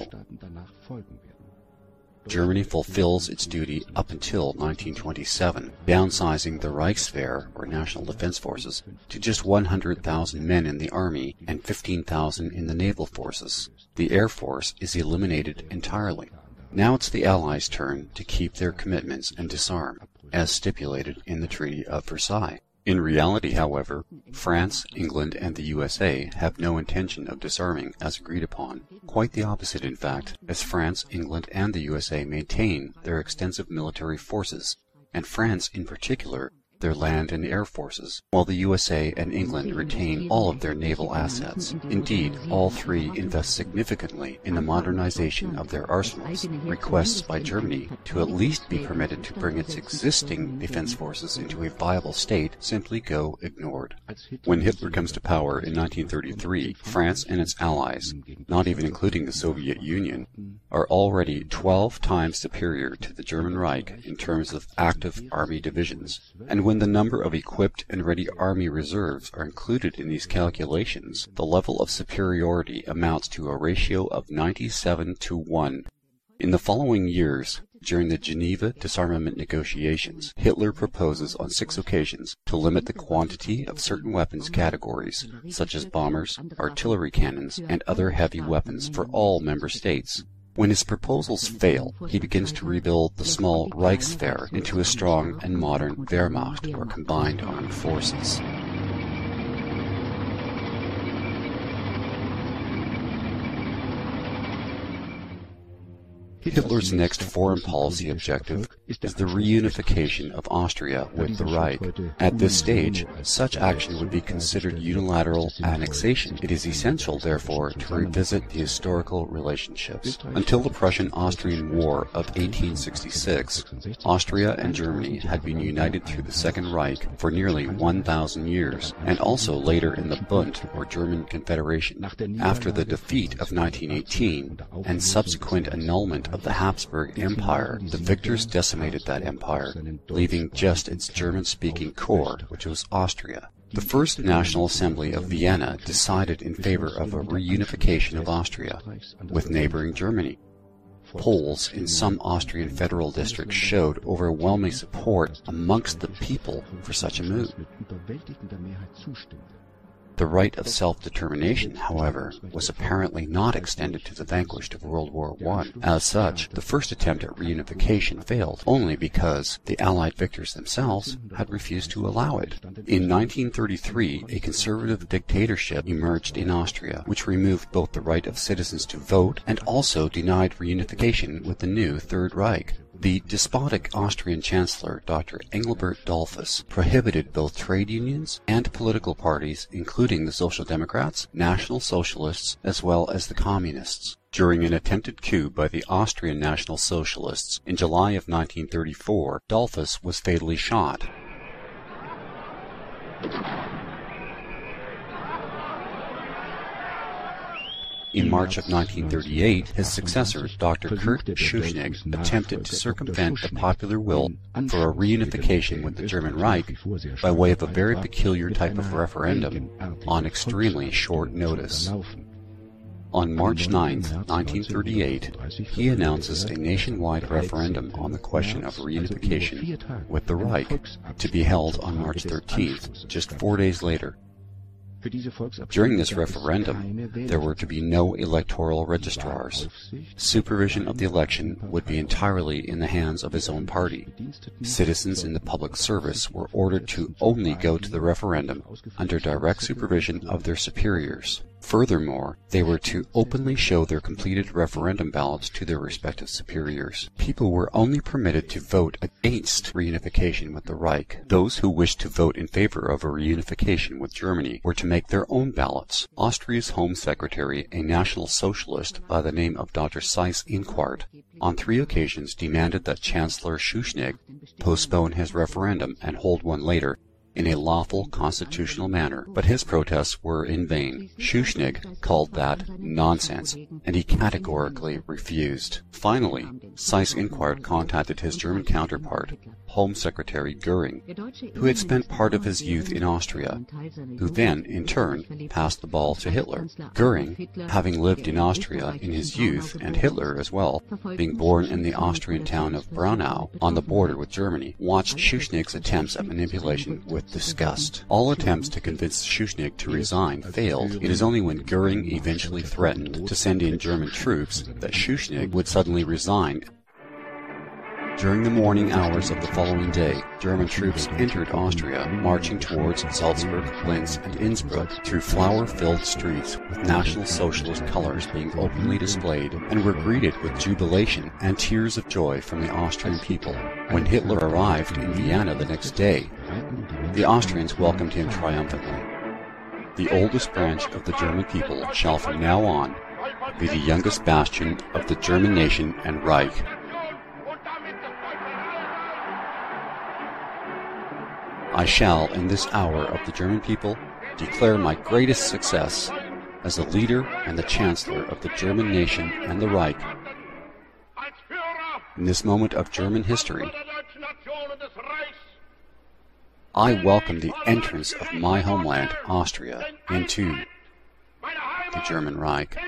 Germany fulfills its duty up until nineteen twenty-seven, downsizing the Reichswehr, or National Defense Forces, to just one hundred thousand men in the army and fifteen thousand in the naval forces. The Air Force is eliminated entirely. Now it's the Allies' turn to keep their commitments and disarm, as stipulated in the Treaty of Versailles. In reality, however, France, England, and the U S A have no intention of disarming as agreed upon. Quite the opposite, in fact, as France, England, and the U S A maintain their extensive military forces, and France in particular, their land and air forces, while the U S A and England retain all of their naval assets. Indeed, all three invest significantly in the modernization of their arsenals. Requests by Germany to at least be permitted to bring its existing defense forces into a viable state simply go ignored. When Hitler comes to power in nineteen thirty-three, France and its allies, not even including the Soviet Union, are already twelve times superior to the German Reich in terms of active army divisions, and when the number of equipped and ready army reserves are included in these calculations, the level of superiority amounts to a ratio of ninety-seven to one. In the following years, during the Geneva disarmament negotiations, Hitler proposes on six occasions to limit the quantity of certain weapons categories, such as bombers, artillery cannons, and other heavy weapons for all member states. When his proposals fail, he begins to rebuild the small Reichswehr into a strong and modern Wehrmacht, or combined armed forces. Hitler's next foreign policy objective is the reunification of Austria with the Reich. At this stage, such action would be considered unilateral annexation. It is essential, therefore, to revisit the historical relationships. Until the Prussian-Austrian War of eighteen sixty-six, Austria and Germany had been united through the Second Reich for nearly one thousand years, and also later in the Bund, or German Confederation. After the defeat of nineteen eighteen, and subsequent annulment of the Habsburg Empire, the victors decimated that empire, leaving just its German-speaking core, which was Austria. The First National Assembly of Vienna decided in favor of a reunification of Austria with neighboring Germany. Polls in some Austrian federal districts showed overwhelming support amongst the people for such a move. The right of self-determination, however, was apparently not extended to the vanquished of World War One. As such, the first attempt at reunification failed, only because the Allied victors themselves had refused to allow it. In nineteen thirty-three, a conservative dictatorship emerged in Austria, which removed both the right of citizens to vote and also denied reunification with the new Third Reich. The despotic Austrian Chancellor, Doctor Engelbert Dollfuss, prohibited both trade unions and political parties, including the Social Democrats, National Socialists, as well as the Communists. During an attempted coup by the Austrian National Socialists in July of nineteen thirty-four, Dollfuss was fatally shot. In March of nineteen thirty-eight, his successor, Doctor Kurt Schuschnigg, attempted to circumvent the popular will for a reunification with the German Reich by way of a very peculiar type of referendum on extremely short notice. On March ninth, nineteen thirty-eight, he announces a nationwide referendum on the question of reunification with the Reich, to be held on March thirteenth, just four days later. During this referendum, there were to be no electoral registrars. Supervision of the election would be entirely in the hands of his own party. Citizens in the public service were ordered to only go to the referendum under direct supervision of their superiors. Furthermore, they were to openly show their completed referendum ballots to their respective superiors. People were only permitted to vote against reunification with the Reich. Those who wished to vote in favor of a reunification with Germany were to make their own ballots. Austria's Home Secretary, a National Socialist by the name of Doctor Seyss-Inquart, on three occasions demanded that Chancellor Schuschnigg postpone his referendum and hold one later, in a lawful constitutional manner, but his protests were in vain. Schuschnigg called that nonsense, and he categorically refused. Finally, Seyss-Inquart contacted his German counterpart, Home Secretary Göring, who had spent part of his youth in Austria, who then, in turn, passed the ball to Hitler. Göring, having lived in Austria in his youth, and Hitler as well, being born in the Austrian town of Braunau, on the border with Germany, watched Schuschnigg's attempts at manipulation with disgust. All attempts to convince Schuschnigg to resign failed. It is only when Göring eventually threatened to send in German troops that Schuschnigg would suddenly resign. During the morning hours of the following day, German troops entered Austria, marching towards Salzburg, Linz, and Innsbruck through flower-filled streets with National Socialist colors being openly displayed, and were greeted with jubilation and tears of joy from the Austrian people. When Hitler arrived in Vienna the next day, the Austrians welcomed him triumphantly. The oldest branch of the German people shall from now on be the youngest bastion of the German nation and Reich. I shall, in this hour of the German people, declare my greatest success as the leader and the Chancellor of the German nation and the Reich. In this moment of German history, I welcome the entrance of my homeland, Austria, into the German Reich.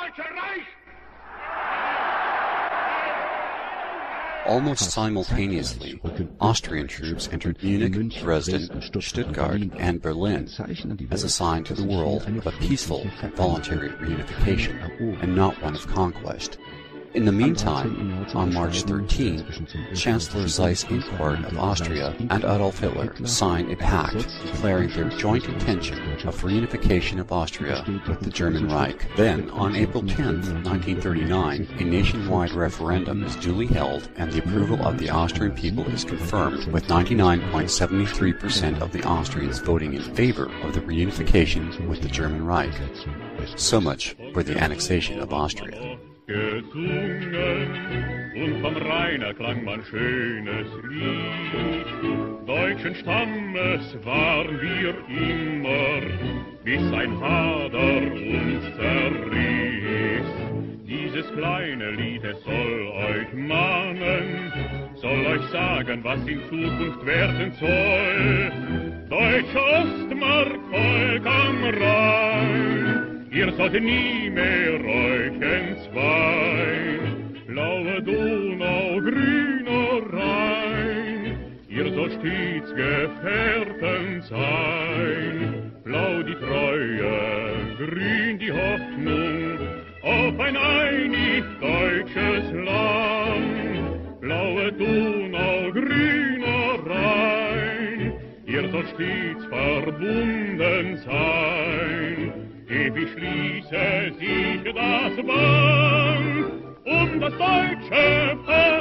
Almost simultaneously, Austrian troops entered Munich, Dresden, Stuttgart, and Berlin as a sign to the world of a peaceful and voluntary reunification, and not one of conquest. In the meantime, on March thirteenth, Chancellor Seyss-Inquart of Austria and Adolf Hitler signed a pact declaring their joint intention of reunification of Austria with the German Reich. Then, on April tenth, nineteen thirty-nine, a nationwide referendum is duly held and the approval of the Austrian people is confirmed, with ninety-nine point seven three percent of the Austrians voting in favor of the reunification with the German Reich. So much for the annexation of Austria. Gesungen, und vom Rhein klang man schönes Lied. Deutschen Stammes waren wir immer, bis ein Hader uns zerriss. Dieses kleine Lied, es soll euch mahnen, soll euch sagen, was in Zukunft werden soll. Deutsche Ostmark, Volk am Rhein, ihr sollt nie mehr euch entzweien. Blaue Donau, grüner Rhein, ihr sollt stets Gefährten sein. Blau die Treue, grün die Hoffnung auf ein einig deutsches Land. Blaue Donau, grüner Rhein, ihr sollt stets verbunden sein. Ewig schließe sich das Band um das deutsche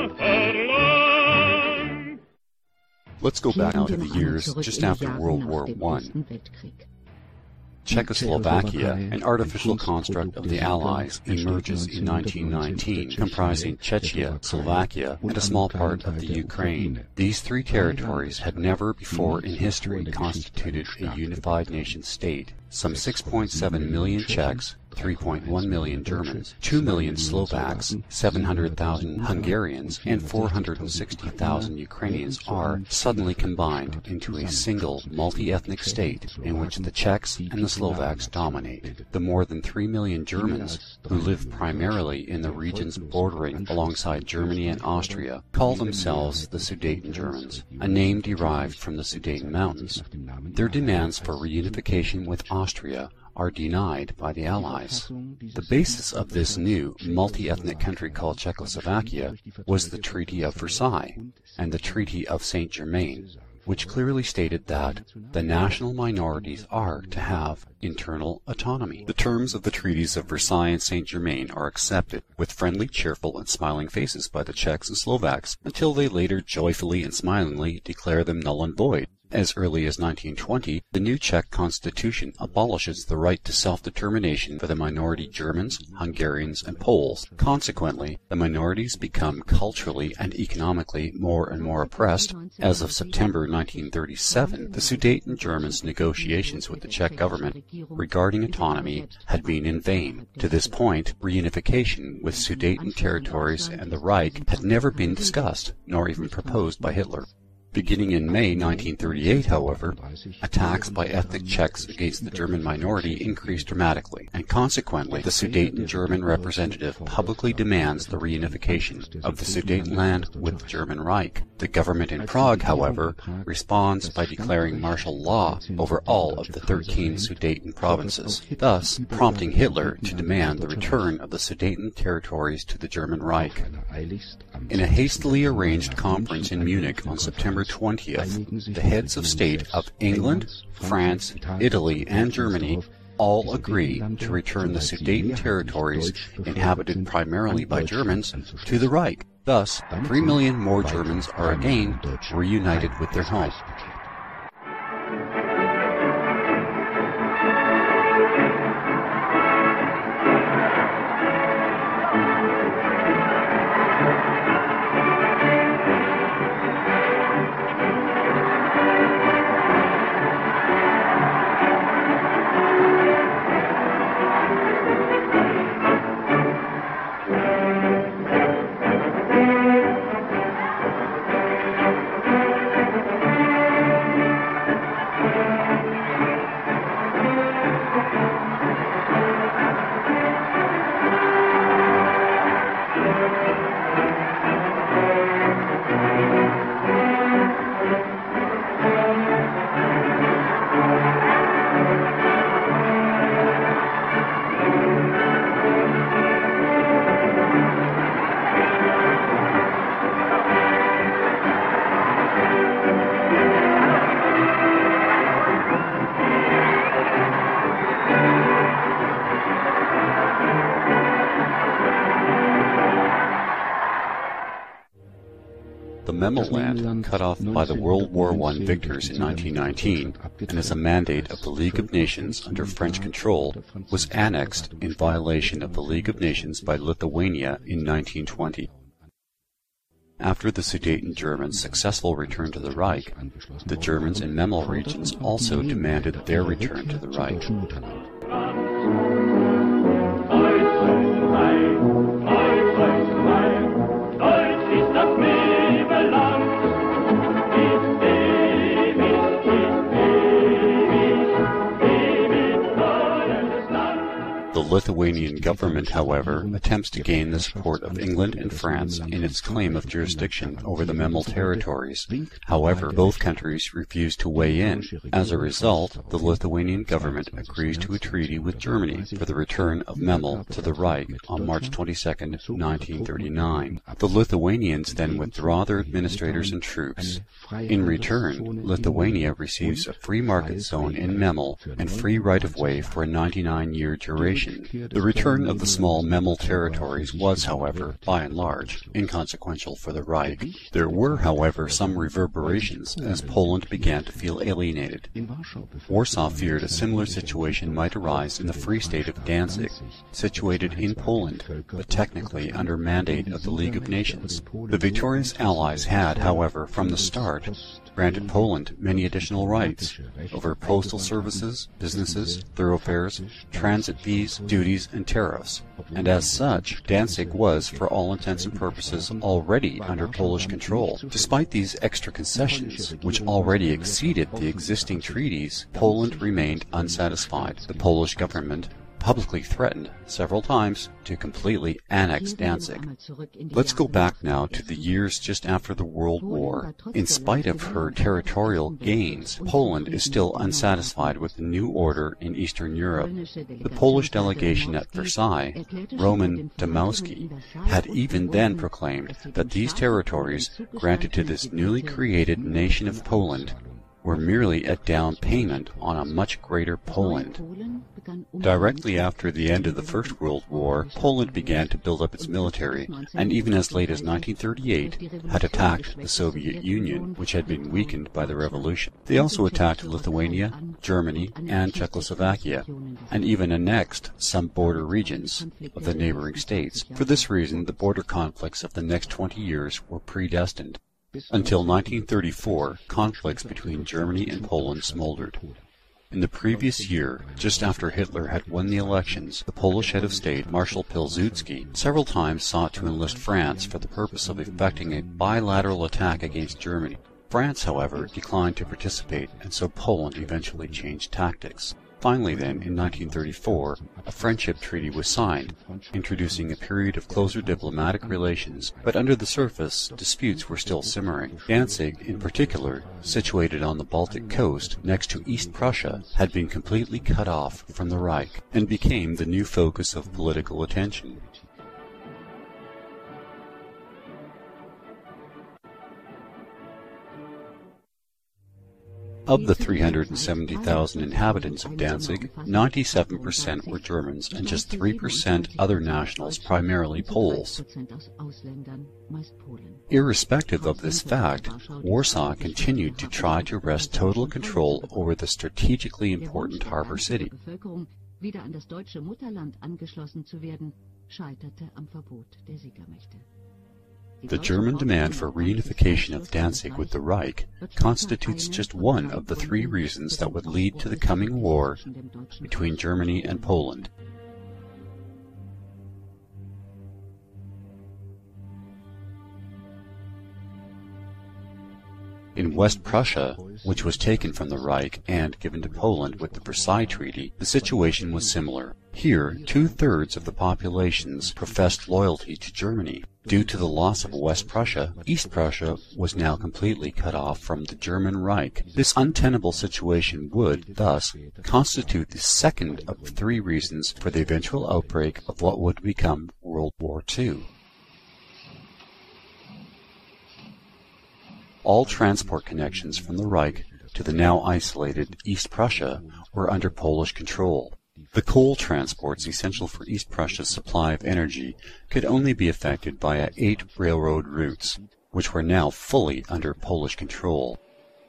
Vaterland. Let's go back now to the years just after World War One. Czechoslovakia, an artificial construct of the Allies, emerges in nineteen nineteen, comprising Czechia, Slovakia, and a small part of the Ukraine. These three territories had never before in history constituted a unified nation-state. Some six point seven million Czechs, three point one million Germans, two million Slovaks, seven hundred thousand Hungarians, and four hundred sixty thousand Ukrainians are suddenly combined into a single multi-ethnic state in which the Czechs and the Slovaks dominate. The more than three million Germans, who live primarily in the regions bordering alongside Germany and Austria, call themselves the Sudeten Germans, a name derived from the Sudeten Mountains. Their demands for reunification with Austria are denied by the Allies. The basis of this new multi-ethnic country called Czechoslovakia was the Treaty of Versailles and the Treaty of Saint Germain, which clearly stated that the national minorities are to have internal autonomy. The terms of the treaties of Versailles and Saint Germain are accepted with friendly, cheerful, and smiling faces by the Czechs and Slovaks until they later joyfully and smilingly declare them null and void. As early as nineteen twenty, the new Czech constitution abolishes the right to self-determination for the minority Germans, Hungarians, and Poles. Consequently, the minorities become culturally and economically more and more oppressed. As of September nineteen thirty-seven, the Sudeten Germans' negotiations with the Czech government regarding autonomy had been in vain. To this point, reunification with Sudeten territories and the Reich had never been discussed, nor even proposed by Hitler. Beginning in May nineteen thirty-eight, however, attacks by ethnic Czechs against the German minority increased dramatically, and consequently the Sudeten German representative publicly demands the reunification of the Sudetenland with the German Reich. The government in Prague, however, responds by declaring martial law over all of the thirteen Sudeten provinces, thus prompting Hitler to demand the return of the Sudeten territories to the German Reich. In a hastily arranged conference in Munich on September twentieth, the heads of state of England, France, Italy, and Germany all agree to return the Sudeten territories inhabited primarily by Germans to the Reich. Thus, three million more Germans are again reunited with their home. Memel Land, cut off by the World War One victors in nineteen nineteen, and as a mandate of the League of Nations under French control, was annexed in violation of the League of Nations by Lithuania in nineteen twenty. After the Sudeten Germans' successful return to the Reich, the Germans in Memel regions also demanded their return to the Reich. The Lithuanian government, however, attempts to gain the support of England and France in its claim of jurisdiction over the Memel territories. However, both countries refuse to weigh in. As a result, the Lithuanian government agrees to a treaty with Germany for the return of Memel to the Reich on March twenty-second, nineteen thirty-nine. The Lithuanians then withdraw their administrators and troops. In return, Lithuania receives a free market zone in Memel and free right-of-way for a ninety-nine year duration. The return of the small Memel territories was, however, by and large, inconsequential for the Reich. There were, however, some reverberations as Poland began to feel alienated. Warsaw feared a similar situation might arise in the Free State of Danzig, situated in Poland, but technically under mandate of the League of Nations. The victorious Allies had, however, from the start, granted Poland many additional rights over postal services, businesses, thoroughfares, transit fees, duties, and tariffs, and as such, Danzig was, for all intents and purposes, already under Polish control. Despite these extra concessions, which already exceeded the existing treaties, Poland remained unsatisfied. The Polish government publicly threatened several times to completely annex Danzig. Let's go back now to the years just after the World War. In spite of her territorial gains, Poland is still unsatisfied with the new order in Eastern Europe. The Polish delegation at Versailles, Roman Dmowski, had even then proclaimed that these territories granted to this newly created nation of Poland were merely a down payment on a much greater Poland. Directly after the end of the First World War, Poland began to build up its military, and even as late as nineteen thirty-eight had attacked the Soviet Union, which had been weakened by the revolution. They also attacked Lithuania, Germany, and Czechoslovakia, and even annexed some border regions of the neighboring states. For this reason, the border conflicts of the next twenty years were predestined. Until nineteen thirty-four, conflicts between Germany and Poland smoldered. In the previous year, just after Hitler had won the elections, the Polish head of state, Marshal Pilsudski, several times sought to enlist France for the purpose of effecting a bilateral attack against Germany. France, however, declined to participate, and so Poland eventually changed tactics. Finally then, in nineteen thirty-four, a friendship treaty was signed, introducing a period of closer diplomatic relations, but under the surface, disputes were still simmering. Danzig, in particular, situated on the Baltic coast next to East Prussia, had been completely cut off from the Reich, and became the new focus of political attention. Of the three hundred seventy thousand inhabitants of Danzig, ninety-seven percent were Germans and just three percent other nationals, primarily Poles. Irrespective of this fact, Warsaw continued to try to wrest total control over the strategically important harbor city. The German demand for reunification of Danzig with the Reich constitutes just one of the three reasons that would lead to the coming war between Germany and Poland. In West Prussia, which was taken from the Reich and given to Poland with the Versailles Treaty, the situation was similar. Here, two-thirds of the populations professed loyalty to Germany. Due to the loss of West Prussia, East Prussia was now completely cut off from the German Reich. This untenable situation would, thus, constitute the second of the three reasons for the eventual outbreak of what would become World War Two. All transport connections from the Reich to the now isolated East Prussia were under Polish control. The coal transports essential for East Prussia's supply of energy could only be effected via eight railroad routes. which were now fully under Polish control.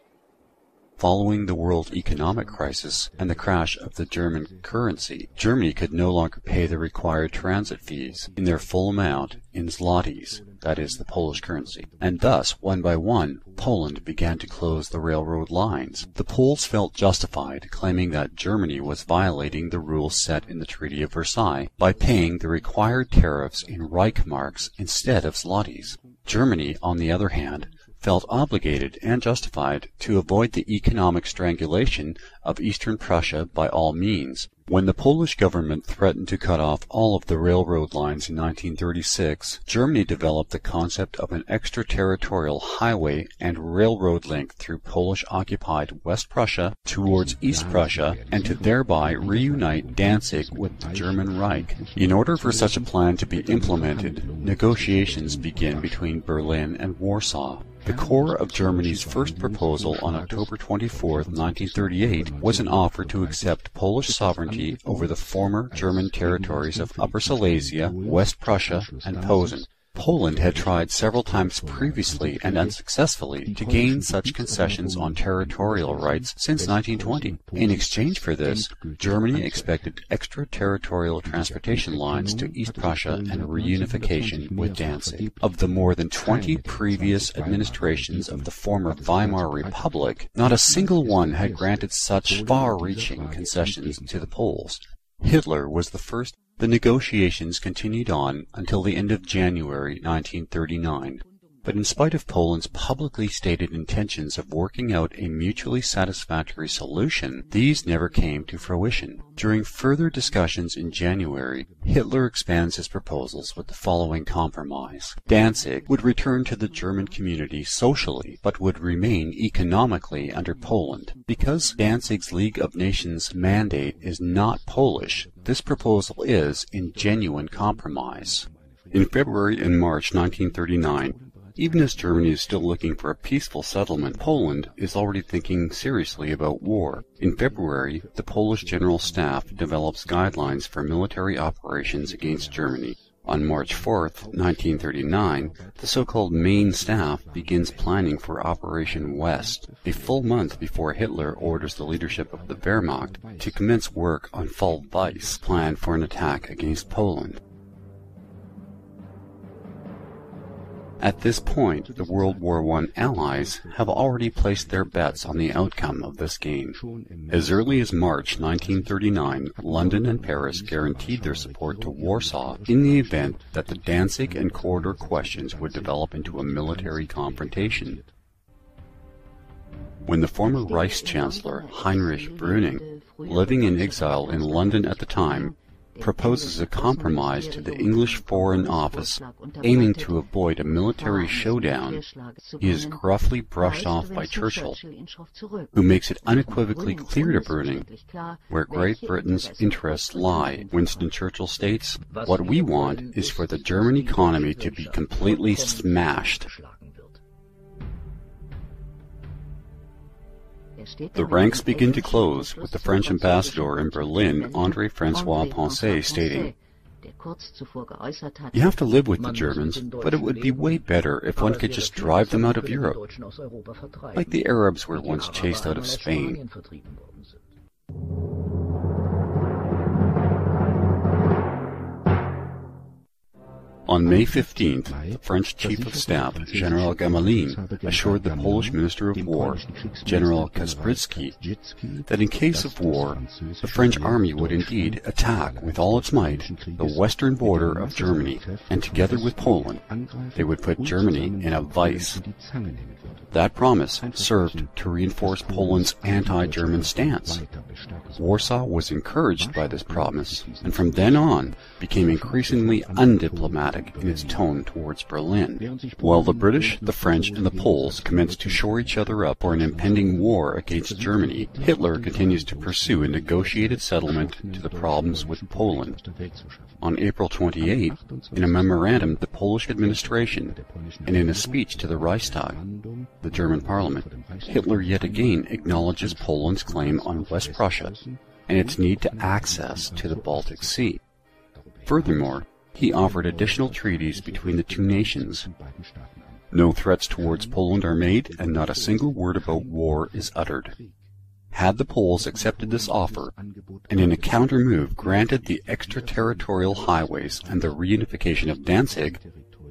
Following the world economic crisis and the crash of the German currency, Germany could no longer pay the required transit fees in their full amount in zlotys, that is, the Polish currency, and thus, one by one, Poland began to close the railroad lines. The Poles felt justified, claiming that Germany was violating the rules set in the Treaty of Versailles by paying the required tariffs in Reichsmarks instead of zlotys. Germany, on the other hand, felt obligated and justified to avoid the economic strangulation of Eastern Prussia by all means. When the Polish government threatened to cut off all of the railroad lines in nineteen thirty-six, Germany developed the concept of an extraterritorial highway and railroad link through Polish-occupied West Prussia towards East Prussia and to thereby reunite Danzig with the German Reich. In order for such a plan to be implemented, negotiations began between Berlin and Warsaw. The core of Germany's first proposal on October twenty-fourth, nineteen thirty-eight, was an offer to accept Polish sovereignty over the former German territories of Upper Silesia, West Prussia, and Posen. Poland had tried several times previously and unsuccessfully to gain such concessions on territorial rights since nineteen twenty. In exchange for this, Germany expected extraterritorial transportation lines to East Prussia and reunification with Danzig. Of the more than twenty previous administrations of the former Weimar Republic, not a single one had granted such far-reaching concessions to the Poles. Hitler was the first. The negotiations continued on until the end of January nineteen thirty-nine. But in spite of Poland's publicly stated intentions of working out a mutually satisfactory solution, these never came to fruition. During further discussions in January, Hitler expands his proposals with the following compromise. Danzig would return to the German community socially, but would remain economically under Poland. Because Danzig's League of Nations mandate is not Polish, this proposal is in genuine compromise. In February and March nineteen thirty-nine, even as Germany is still looking for a peaceful settlement, Poland is already thinking seriously about war. In February, the Polish General Staff develops guidelines for military operations against Germany. On March fourth, nineteen thirty-nine, the so-called Main Staff begins planning for Operation West, a full month before Hitler orders the leadership of the Wehrmacht to commence work on Fall Weiss, plan for an attack against Poland. At this point, the World War One allies have already placed their bets on the outcome of this game. As early as March nineteen thirty-nine, London and Paris guaranteed their support to Warsaw in the event that the Danzig and corridor questions would develop into a military confrontation. When the former Reichschancellor Heinrich Brüning, living in exile in London at the time, proposes a compromise to the English Foreign Office aiming to avoid a military showdown, he is gruffly brushed off by Churchill, who makes it unequivocally clear to Brüning where Great Britain's interests lie. Winston Churchill states, "What we want is for the German economy to be completely smashed." The ranks begin to close, with the French ambassador in Berlin, André-François Poncet, stating, "You have to live with the Germans, but it would be way better if one could just drive them out of Europe, like the Arabs were once chased out of Spain." On May fifteenth, the French Chief of Staff, General Gamelin, assured the Polish Minister of War, General Kasprzycki, that in case of war, the French army would indeed attack with all its might the western border of Germany, and together with Poland, they would put Germany in a vice. That promise served to reinforce Poland's anti-German stance. Warsaw was encouraged by this promise, and from then on became increasingly undiplomatic in its tone towards Berlin. While the British, the French, and the Poles commenced to shore each other up for an impending war against Germany, Hitler continues to pursue a negotiated settlement to the problems with Poland. On April twenty-eighth, in a memorandum to the Polish administration, and in a speech to the Reichstag, the German parliament, Hitler yet again acknowledges Poland's claim on West Prussia and its need to access to the Baltic Sea. Furthermore, he offered additional treaties between the two nations. No threats towards Poland are made, and not a single word about war is uttered. Had the Poles accepted this offer, and in a counter-move granted the extraterritorial highways and the reunification of Danzig,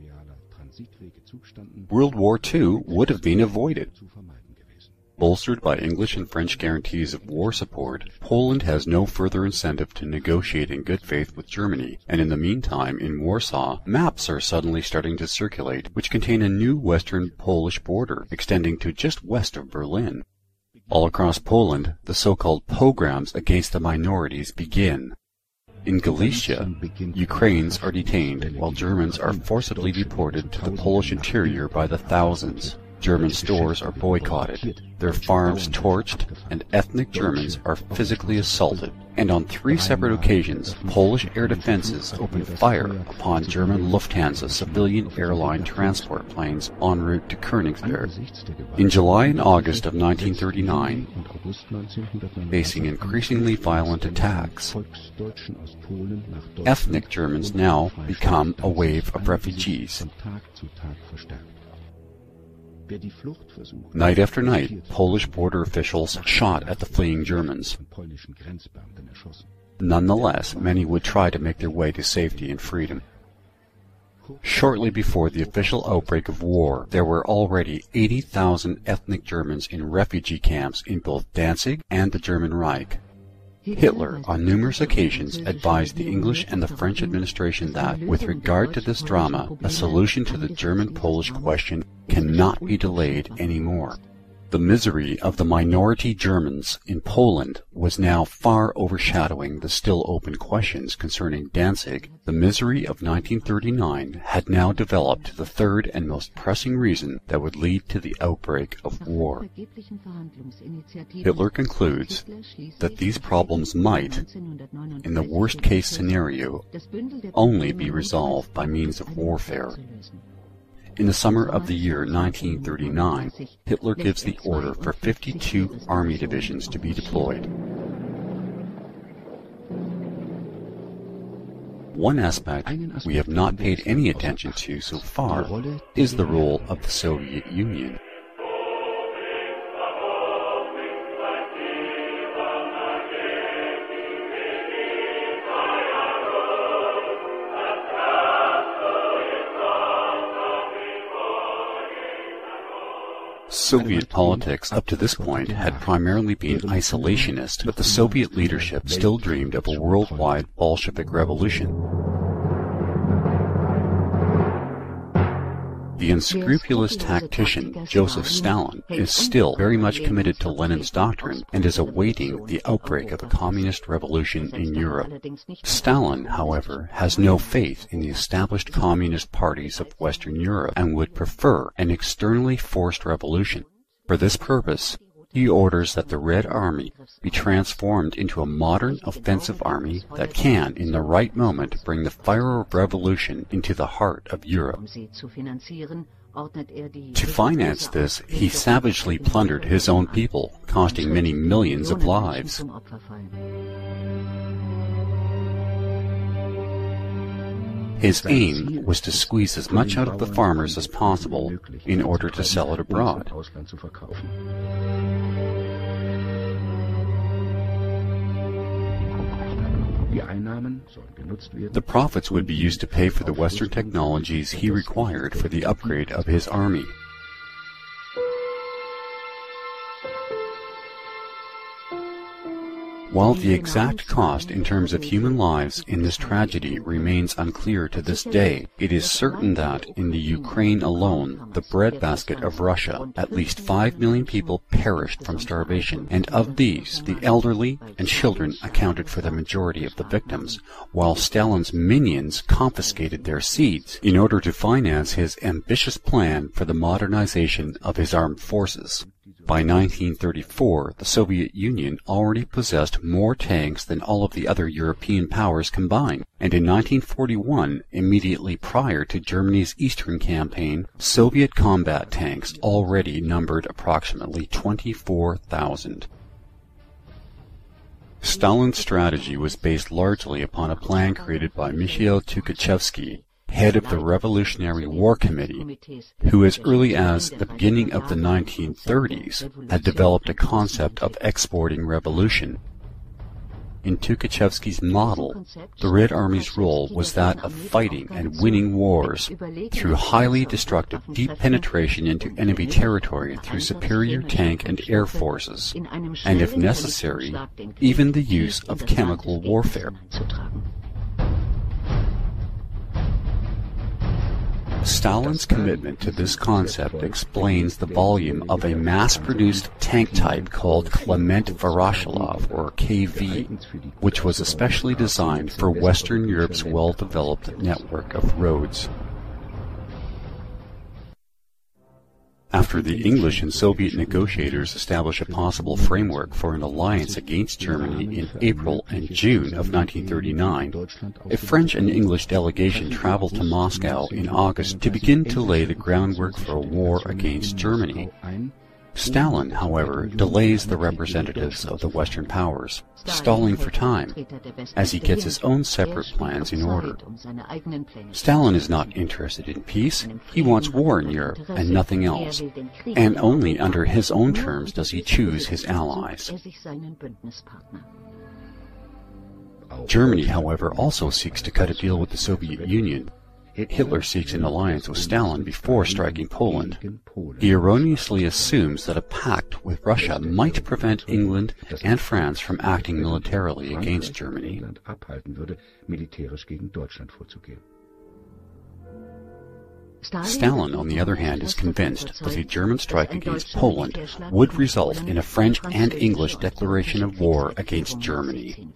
World War Two would have been avoided. Bolstered by English and French guarantees of war support, Poland has no further incentive to negotiate in good faith with Germany, and in the meantime, in Warsaw, maps are suddenly starting to circulate which contain a new western Polish border extending to just west of Berlin. All across Poland, the so-called pogroms against the minorities begin. In Galicia, Ukrainians are detained while Germans are forcibly deported to the Polish interior by the thousands. German stores are boycotted, their farms torched, and ethnic Germans are physically assaulted. And on three separate occasions, Polish air defenses opened fire upon German Lufthansa civilian airline transport planes en route to Königsberg. In July and August of nineteen thirty-nine, facing increasingly violent attacks, ethnic Germans now become a wave of refugees. Night after night, Polish border officials shot at the fleeing Germans. Nonetheless, many would try to make their way to safety and freedom. Shortly before the official outbreak of war, there were already eighty thousand ethnic Germans in refugee camps in both Danzig and the German Reich. Hitler, on numerous occasions, advised the English and the French administration that, with regard to this drama, a solution to the German-Polish question cannot be delayed anymore. The misery of the minority Germans in Poland was now far overshadowing the still open questions concerning Danzig. The misery of nineteen thirty-nine had now developed to the third and most pressing reason that would lead to the outbreak of war. Hitler concludes that these problems might, in the worst-case scenario, only be resolved by means of warfare. In the summer of the year nineteen thirty-nine, Hitler gives the order for fifty-two army divisions to be deployed. One aspect we have not paid any attention to so far is the role of the Soviet Union. Soviet politics up to this point had primarily been isolationist, but the Soviet leadership still dreamed of a worldwide Bolshevik revolution. The unscrupulous tactician Joseph Stalin is still very much committed to Lenin's doctrine and is awaiting the outbreak of a communist revolution in Europe. Stalin, however, has no faith in the established communist parties of Western Europe and would prefer an externally forced revolution. For this purpose, he orders that the Red Army be transformed into a modern offensive army that can, in the right moment, bring the fire of revolution into the heart of Europe. To finance this, he savagely plundered his own people, costing many millions of lives. His aim was to squeeze as much out of the farmers as possible in order to sell it abroad. The profits would be used to pay for the Western technologies he required for the upgrade of his army. While the exact cost in terms of human lives in this tragedy remains unclear to this day, it is certain that, in the Ukraine alone, the breadbasket of Russia, at least five million people perished from starvation, and of these, the elderly and children accounted for the majority of the victims, while Stalin's minions confiscated their seeds in order to finance his ambitious plan for the modernization of his armed forces. By nineteen thirty-four, the Soviet Union already possessed more tanks than all of the other European powers combined, and in nineteen forty-one, immediately prior to Germany's Eastern Campaign, Soviet combat tanks already numbered approximately twenty-four thousand. Stalin's strategy was based largely upon a plan created by Mikhail Tukhachevsky, head of the Revolutionary War Committee, who as early as the beginning of the nineteen thirties had developed a concept of exporting revolution. In Tukhachevsky's model, the Red Army's role was that of fighting and winning wars through highly destructive deep penetration into enemy territory through superior tank and air forces, and if necessary, even the use of chemical warfare. Stalin's commitment to this concept explains the volume of a mass-produced tank type called Klement Voroshilov, or K V, which was especially designed for Western Europe's well-developed network of roads. After the English and Soviet negotiators established a possible framework for an alliance against Germany in April and June of nineteen thirty-nine, a French and English delegation traveled to Moscow in August to begin to lay the groundwork for a war against Germany. Stalin, however, delays the representatives of the Western powers, stalling for time, as he gets his own separate plans in order. Stalin is not interested in peace. He wants war in Europe and nothing else, and only under his own terms does he choose his allies. Germany, however, also seeks to cut a deal with the Soviet Union. Hitler seeks an alliance with Stalin before striking Poland. He erroneously assumes that a pact with Russia might prevent England and France from acting militarily against Germany. Stalin, on the other hand, is convinced that a German strike against Poland would result in a French and English declaration of war against Germany.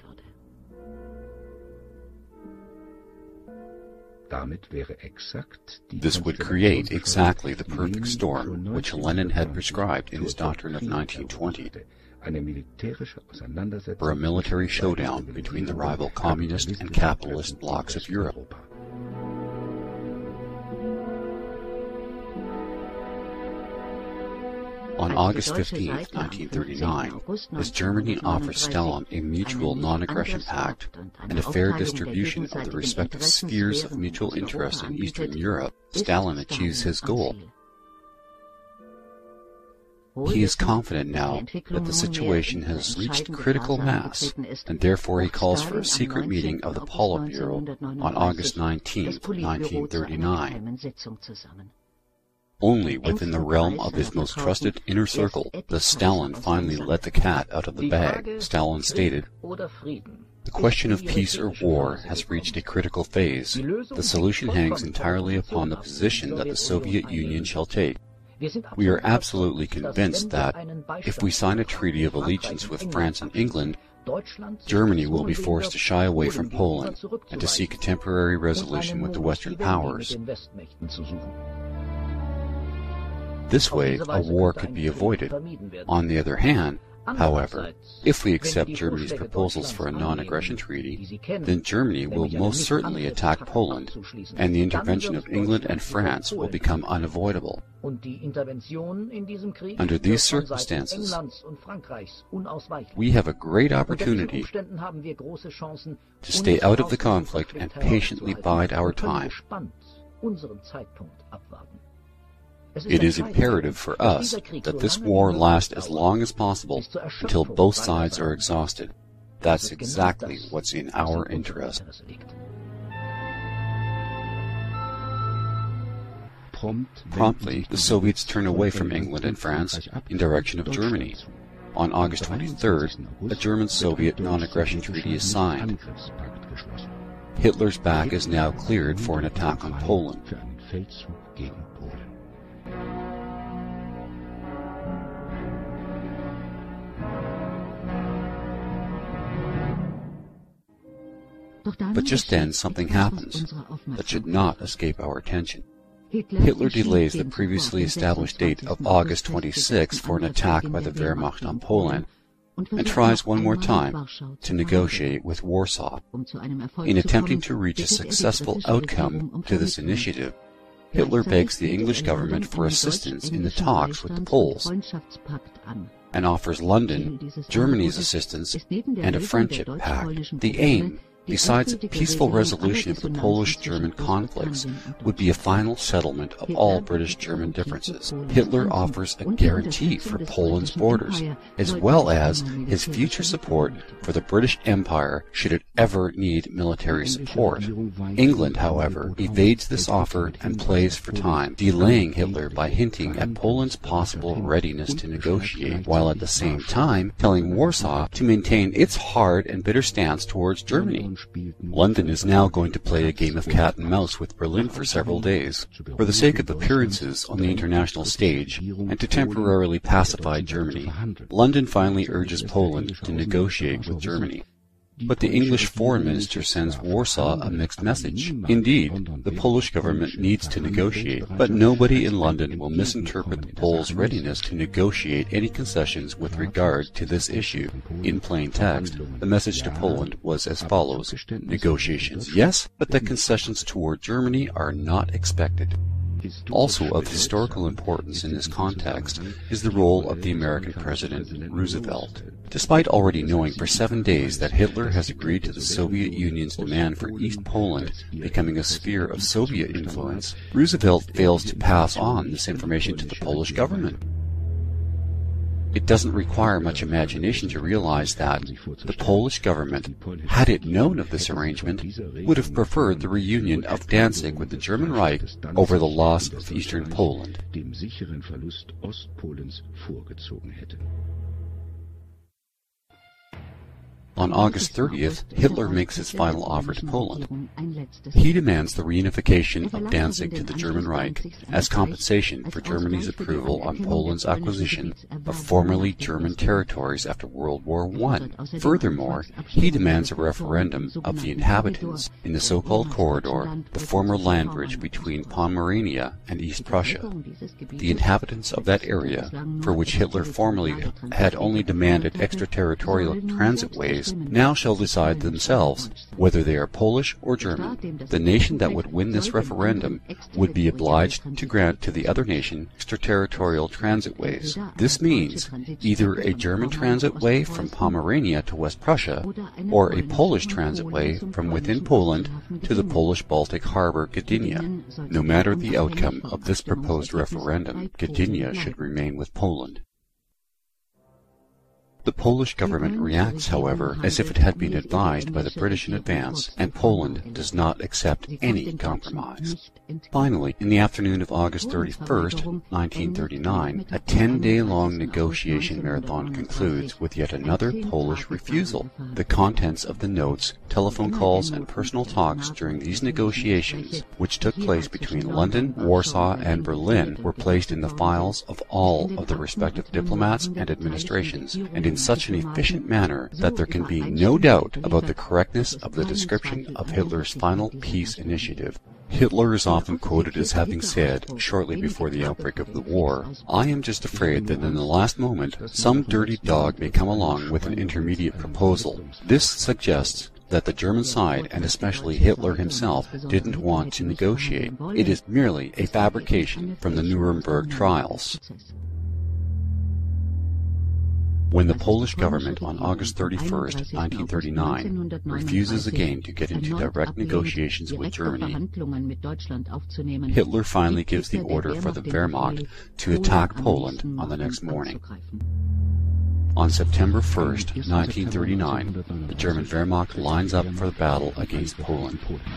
This would create exactly the perfect storm which Lenin had prescribed in his doctrine of nineteen twenty for a military showdown between the rival communist and capitalist blocs of Europe. On August fifteenth, nineteen thirty-nine, as Germany offers Stalin a mutual non-aggression pact and a fair distribution of the respective spheres of mutual interest in Eastern Europe, Stalin achieves his goal. He is confident now that the situation has reached critical mass, and therefore he calls for a secret meeting of the Politburo on August nineteenth, nineteen thirty-nine. Only within the realm of his most trusted inner circle does Stalin finally let the cat out of the bag. Stalin stated, "The question of peace or war has reached a critical phase. The solution hangs entirely upon the position that the Soviet Union shall take. We are absolutely convinced that, if we sign a treaty of allegiance with France and England, Germany will be forced to shy away from Poland and to seek a temporary resolution with the Western powers. This way, a war could be avoided. On the other hand, however, if we accept Germany's proposals for a non-aggression treaty, then Germany will most certainly attack Poland, and the intervention of England and France will become unavoidable. Under these circumstances, we have a great opportunity to stay out of the conflict and patiently bide our time. It is imperative for us that this war last as long as possible until both sides are exhausted. That's exactly what's in our interest." Promptly, the Soviets turn away from England and France in direction of Germany. On August twenty-third, a German-Soviet non-aggression treaty is signed. Hitler's back is now cleared for an attack on Poland. But just then something happens that should not escape our attention. Hitler delays the previously established date of August twenty-sixth for an attack by the Wehrmacht on Poland, and tries one more time to negotiate with Warsaw. In attempting to reach a successful outcome to this initiative, Hitler begs the English government for assistance in the talks with the Poles, and offers London Germany's assistance and a friendship pact. The aim besides a peaceful resolution of the Polish-German conflicts, would be a final settlement of all British-German differences. Hitler offers a guarantee for Poland's borders, as well as his future support for the British Empire should it ever need military support. England, however, evades this offer and plays for time, delaying Hitler by hinting at Poland's possible readiness to negotiate, while at the same time telling Warsaw to maintain its hard and bitter stance towards Germany. London is now going to play a game of cat and mouse with Berlin for several days, for the sake of appearances on the international stage and to temporarily pacify Germany. London finally urges Poland to negotiate with Germany. But the English foreign minister sends Warsaw a mixed message. Indeed, the Polish government needs to negotiate, but nobody in London will misinterpret the Poles' readiness to negotiate any concessions with regard to this issue. In plain text, the message to Poland was as follows: negotiations, yes, but that concessions toward Germany are not expected. Also of historical importance in this context is the role of the American President Roosevelt. Despite already knowing for seven days that Hitler has agreed to the Soviet Union's demand for East Poland becoming a sphere of Soviet influence, Roosevelt fails to pass on this information to the Polish government. It doesn't require much imagination to realize that the Polish government, had it known of this arrangement, would have preferred the reunion of Danzig with the German Reich over the loss of Eastern Poland. On August thirtieth, Hitler makes his final offer to Poland. He demands the reunification of Danzig to the German Reich as compensation for Germany's approval on Poland's acquisition of formerly German territories after World War One. Furthermore, he demands a referendum of the inhabitants in the so-called corridor, the former land bridge between Pomerania and East Prussia. The inhabitants of that area, for which Hitler formerly had only demanded extraterritorial transit ways, now shall decide themselves whether they are Polish or German. The nation that would win this referendum would be obliged to grant to the other nation extraterritorial transit ways. This means either a German transit way from Pomerania to West Prussia, or a Polish transit way from within Poland to the Polish Baltic harbor Gdynia. No matter the outcome of this proposed referendum, Gdynia should remain with Poland. The Polish government reacts, however, as if it had been advised by the British in advance, and Poland does not accept any compromise. Finally, in the afternoon of August thirty-first, nineteen thirty-nine, a ten-day-long negotiation marathon concludes with yet another Polish refusal. The contents of the notes, telephone calls, and personal talks during these negotiations, which took place between London, Warsaw, and Berlin, were placed in the files of all of the respective diplomats and administrations, and in such an efficient manner that there can be no doubt about the correctness of the description of Hitler's final peace initiative. Hitler is often quoted as having said, shortly before the outbreak of the war, "I am just afraid that in the last moment some dirty dog may come along with an intermediate proposal." This suggests that the German side, and especially Hitler himself, didn't want to negotiate. It is merely a fabrication from the Nuremberg trials. When the Polish government on August thirty-first, nineteen thirty-nine, refuses again to get into direct negotiations with Germany, Hitler finally gives the order for the Wehrmacht to attack Poland on the next morning. On September first, nineteen thirty-nine, the German Wehrmacht lines up for the battle against Poland.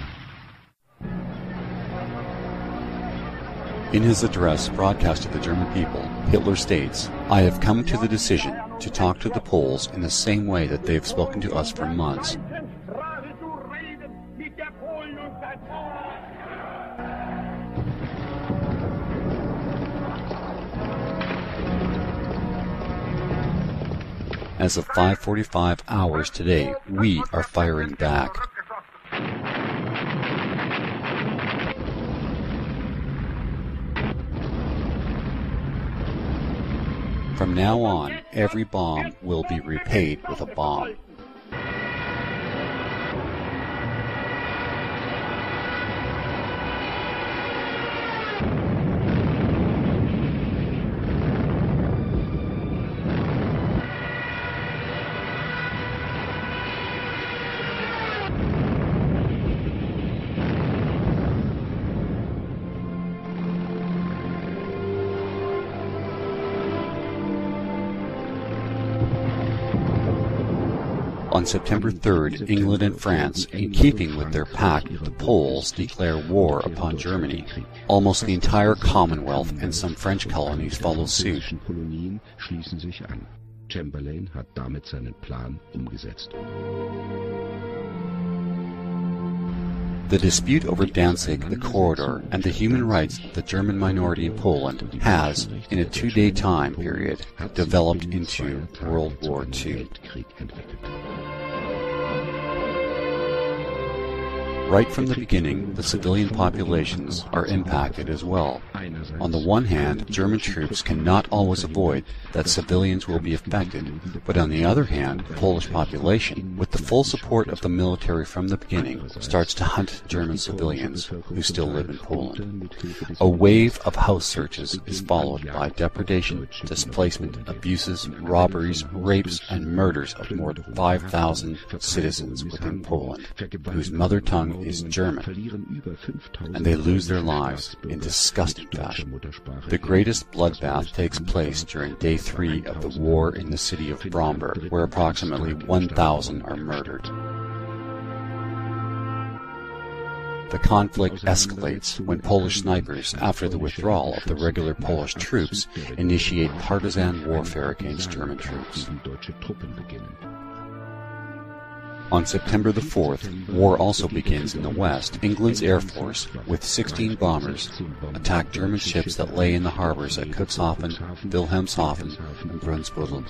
In his address broadcast to the German people, Hitler states, "I have come to the decision to talk to the Poles in the same way that they have spoken to us for months. As of five forty-five hours today, we are firing back." From now on, every bomb will be repaid with a bomb. On September third, England and France, in keeping with their pact with the Poles, declare war upon Germany. Almost the entire Commonwealth and some French colonies follow suit. Chamberlain hat damit seinen Plan umgesetzt. The dispute over Danzig, the corridor, and the human rights of the German minority in Poland has, in a two-day time period, developed into World War Two. Right from the beginning, the civilian populations are impacted as well. On the one hand, German troops cannot always avoid that civilians will be affected, but on the other hand, the Polish population, with the full support of the military from the beginning, starts to hunt German civilians who still live in Poland. A wave of house searches is followed by depredation, displacement, abuses, robberies, rapes, and murders of more than five thousand citizens within Poland, whose mother tongue is German, and they lose their lives in disgusting fashion. The greatest bloodbath takes place during day three of the war in the city of Bromberg, where approximately one thousand are murdered. The conflict escalates when Polish snipers, after the withdrawal of the regular Polish troops, initiate partisan warfare against German troops. On September the fourth, war also begins in the west. England's Air Force, with sixteen bombers, attacked German ships that lay in the harbors at Cuxhaven, Wilhelmshaven, and Brunsbüttel.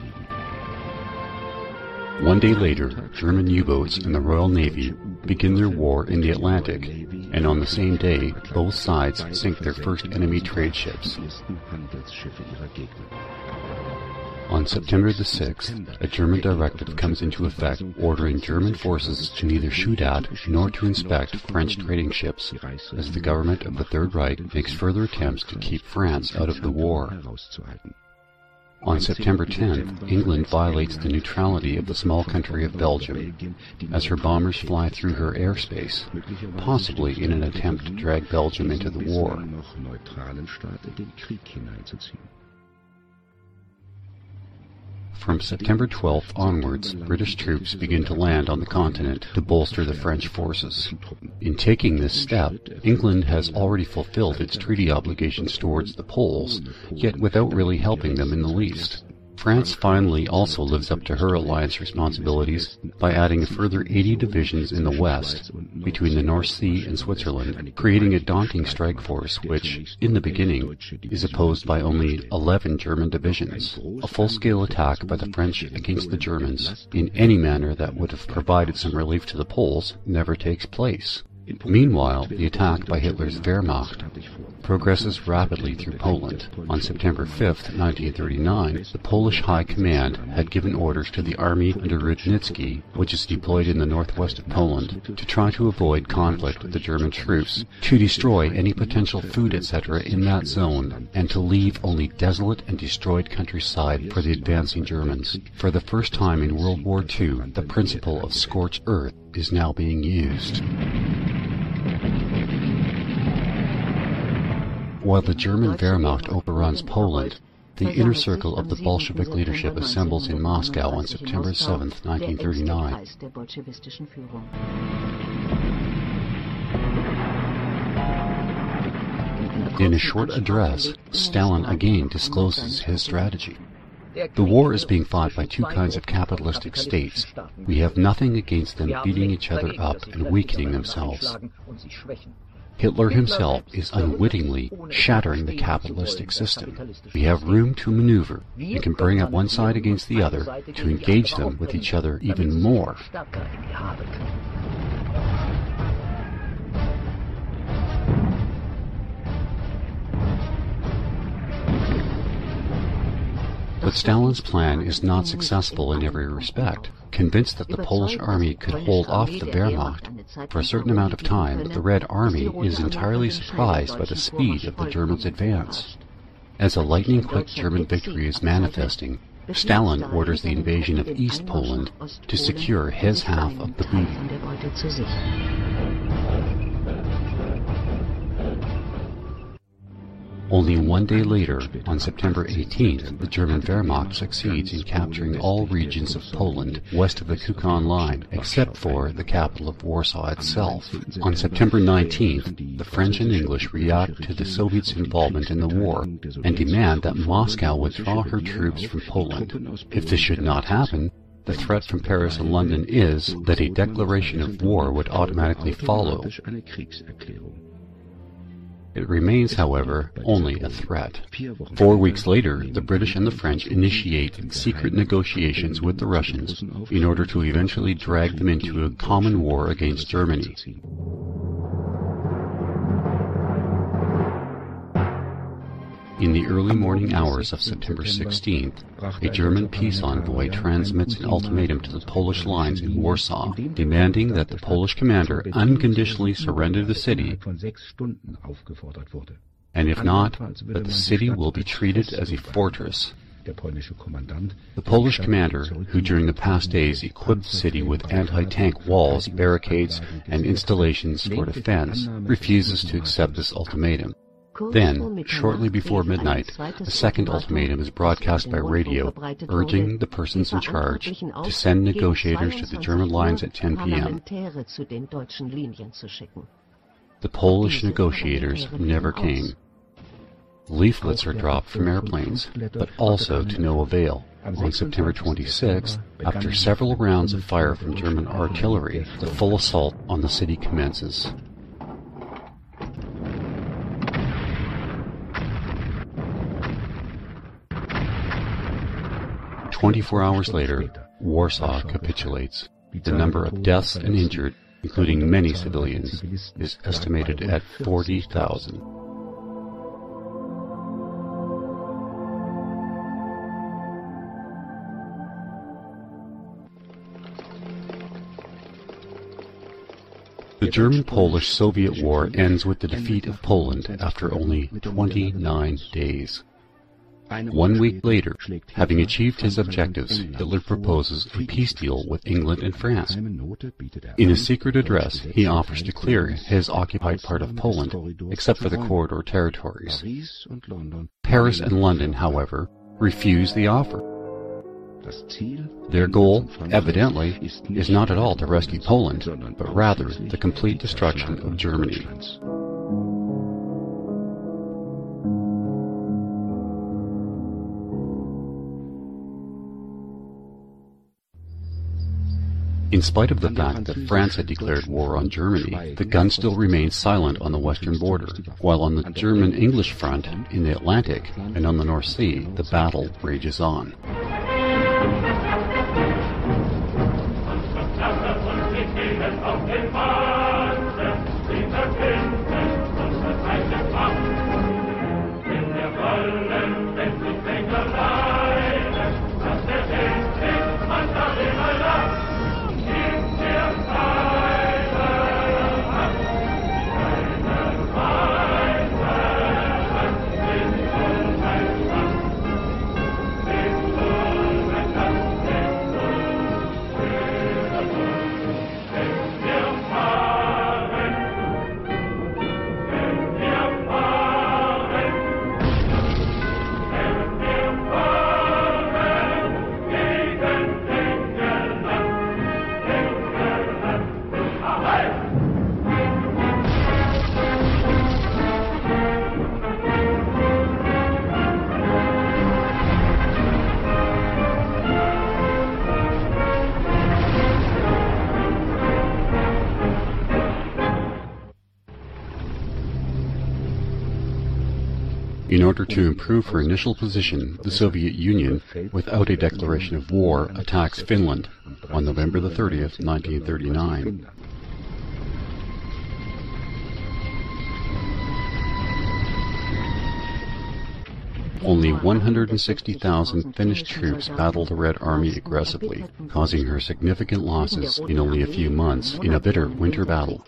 One day later, German U-boats and the Royal Navy begin their war in the Atlantic, and on the same day, both sides sink their first enemy trade ships. On September the sixth, a German directive comes into effect ordering German forces to neither shoot at nor to inspect French trading ships, as the government of the Third Reich makes further attempts to keep France out of the war. On September tenth, England violates the neutrality of the small country of Belgium, as her bombers fly through her airspace, possibly in an attempt to drag Belgium into the war. From September twelfth onwards, British troops begin to land on the continent to bolster the French forces. In taking this step, England has already fulfilled its treaty obligations towards the Poles, yet without really helping them in the least. France finally also lives up to her alliance responsibilities by adding a further eighty divisions in the west, between the North Sea and Switzerland, creating a daunting strike force which, in the beginning, is opposed by only eleven German divisions. A full-scale attack by the French against the Germans, in any manner that would have provided some relief to the Poles, never takes place. Meanwhile, the attack by Hitler's Wehrmacht progresses rapidly through Poland. On September fifth, nineteen thirty-nine, the Polish High Command had given orders to the army under Rudnitsky, which is deployed in the northwest of Poland, to try to avoid conflict with the German troops, to destroy any potential food, et cetera in that zone, and to leave only desolate and destroyed countryside for the advancing Germans. For the first time in World War Two, the principle of scorched earth is now being used. While the German Wehrmacht overruns Poland, the inner circle of the Bolshevik leadership assembles in Moscow on September seventh, nineteen thirty-nine. In a short address, Stalin again discloses his strategy. The war is being fought by two kinds of capitalistic states. We have nothing against them beating each other up and weakening themselves. Hitler himself is unwittingly shattering the capitalistic system. We have room to maneuver and can bring up one side against the other to engage them with each other even more. But Stalin's plan is not successful in every respect. Convinced that the Polish army could hold off the Wehrmacht for a certain amount of time, the Red Army is entirely surprised by the speed of the Germans' advance. As a lightning-quick German victory is manifesting, Stalin orders the invasion of East Poland to secure his half of the booty. Only one day later, on September eighteenth, the German Wehrmacht succeeds in capturing all regions of Poland west of the Kukan line, except for the capital of Warsaw itself. On September nineteenth, the French and English react to the Soviets' involvement in the war and demand that Moscow withdraw her troops from Poland. If this should not happen, the threat from Paris and London is that a declaration of war would automatically follow. It remains, however, only a threat. Four weeks later, the British and the French initiate secret negotiations with the Russians in order to eventually drag them into a common war against Germany. In the early morning hours of September sixteenth, a German peace envoy transmits an ultimatum to the Polish lines in Warsaw, demanding that the Polish commander unconditionally surrender the city, and if not, that the city will be treated as a fortress. The Polish commander, who during the past days equipped the city with anti-tank walls, barricades, and installations for defense, refuses to accept this ultimatum. Then, shortly before midnight, a second ultimatum is broadcast by radio, urging the persons in charge to send negotiators to the German lines at ten p m The Polish negotiators never came. Leaflets are dropped from airplanes, but also to no avail. On September twenty-sixth, after several rounds of fire from German artillery, the full assault on the city commences. Twenty-four hours later, Warsaw capitulates. The number of deaths and injured, including many civilians, is estimated at forty thousand. The German-Polish-Soviet War ends with the defeat of Poland after only twenty-nine days. One week later, having achieved his objectives, Hitler proposes a peace deal with England and France. In a secret address, he offers to clear his occupied part of Poland, except for the corridor territories. Paris and London, however, refuse the offer. Their goal, evidently, is not at all to rescue Poland, but rather the complete destruction of Germany. In spite of the fact that France had declared war on Germany, the gun still remained silent on the western border, while on the German-English front, in the Atlantic, and on the North Sea, the battle rages on. In order to improve her initial position, the Soviet Union, without a declaration of war, attacks Finland on November the thirtieth, nineteen thirty-nine. Only one hundred sixty thousand Finnish troops battled the Red Army aggressively, causing her significant losses in only a few months in a bitter winter battle.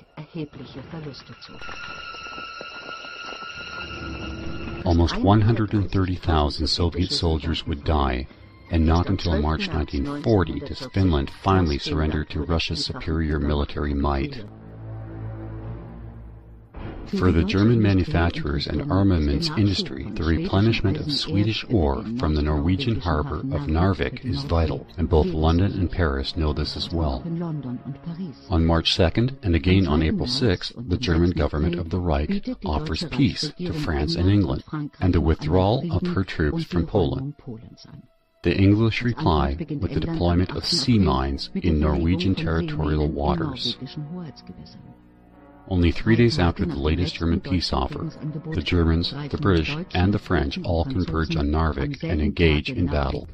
Almost one hundred thirty thousand Soviet soldiers would die, and not until March nineteen forty does Finland finally surrender to Russia's superior military might. For the German manufacturers and armaments industry, the replenishment of Swedish ore from the Norwegian harbor of Narvik is vital, and both London and Paris know this as well. On March second, and again on April sixth, the German government of the Reich offers peace to France and England, and the withdrawal of her troops from Poland. The English reply with the deployment of sea mines in Norwegian territorial waters. Only three days after the latest German peace offer, the Germans, the British, and the French all converge on Narvik and engage in battle.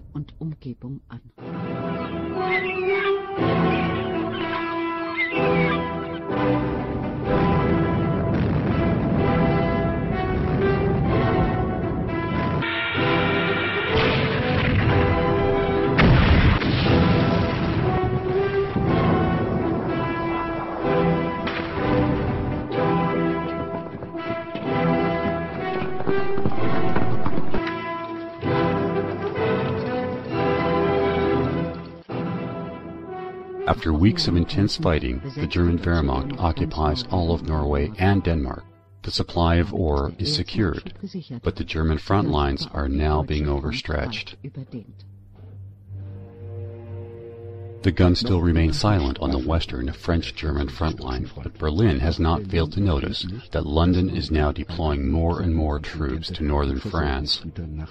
After weeks of intense fighting, the German Wehrmacht occupies all of Norway and Denmark. The supply of ore is secured, but the German front lines are now being overstretched. The guns still remain silent on the western French-German front line, but Berlin has not failed to notice that London is now deploying more and more troops to northern France.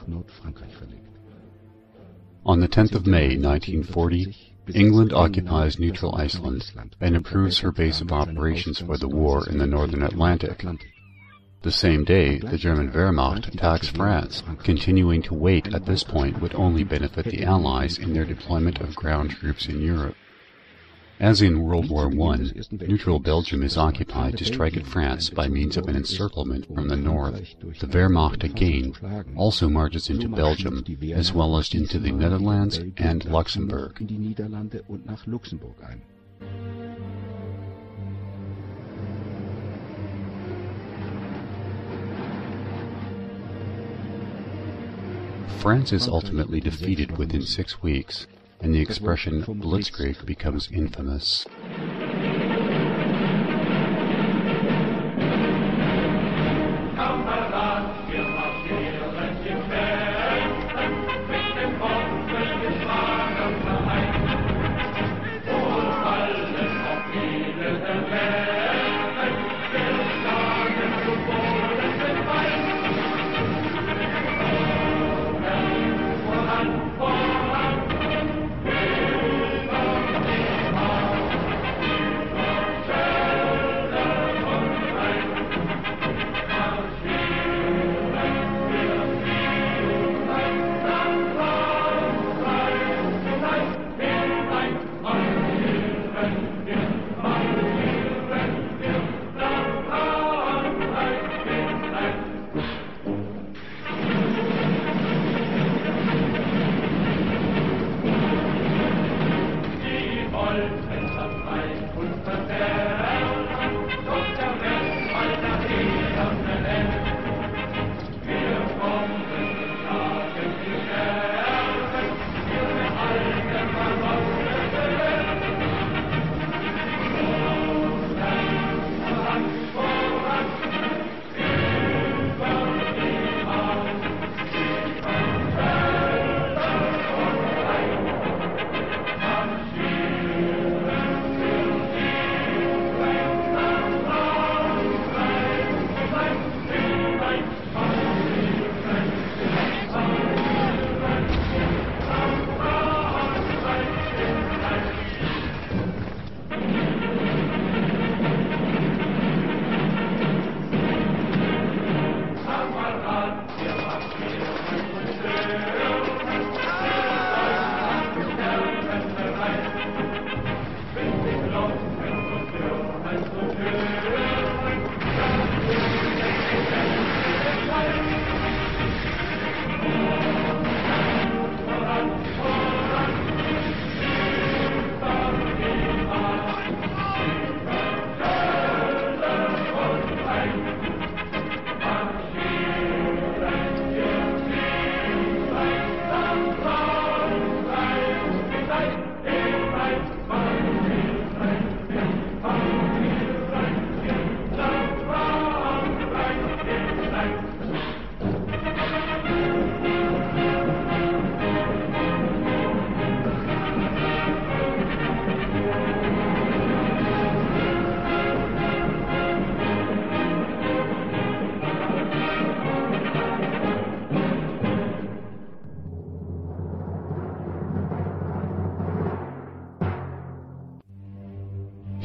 On the tenth of May nineteen forty, England occupies neutral Iceland and improves her base of operations for the war in the northern Atlantic. The same day, the German Wehrmacht attacks France. Continuing to wait at this point would only benefit the Allies in their deployment of ground troops in Europe. As in World War One, neutral Belgium is occupied to strike at France by means of an encirclement from the north. The Wehrmacht again also marches into Belgium, as well as into the Netherlands and Luxembourg. France is ultimately defeated within six weeks, and the expression blitzkrieg becomes infamous.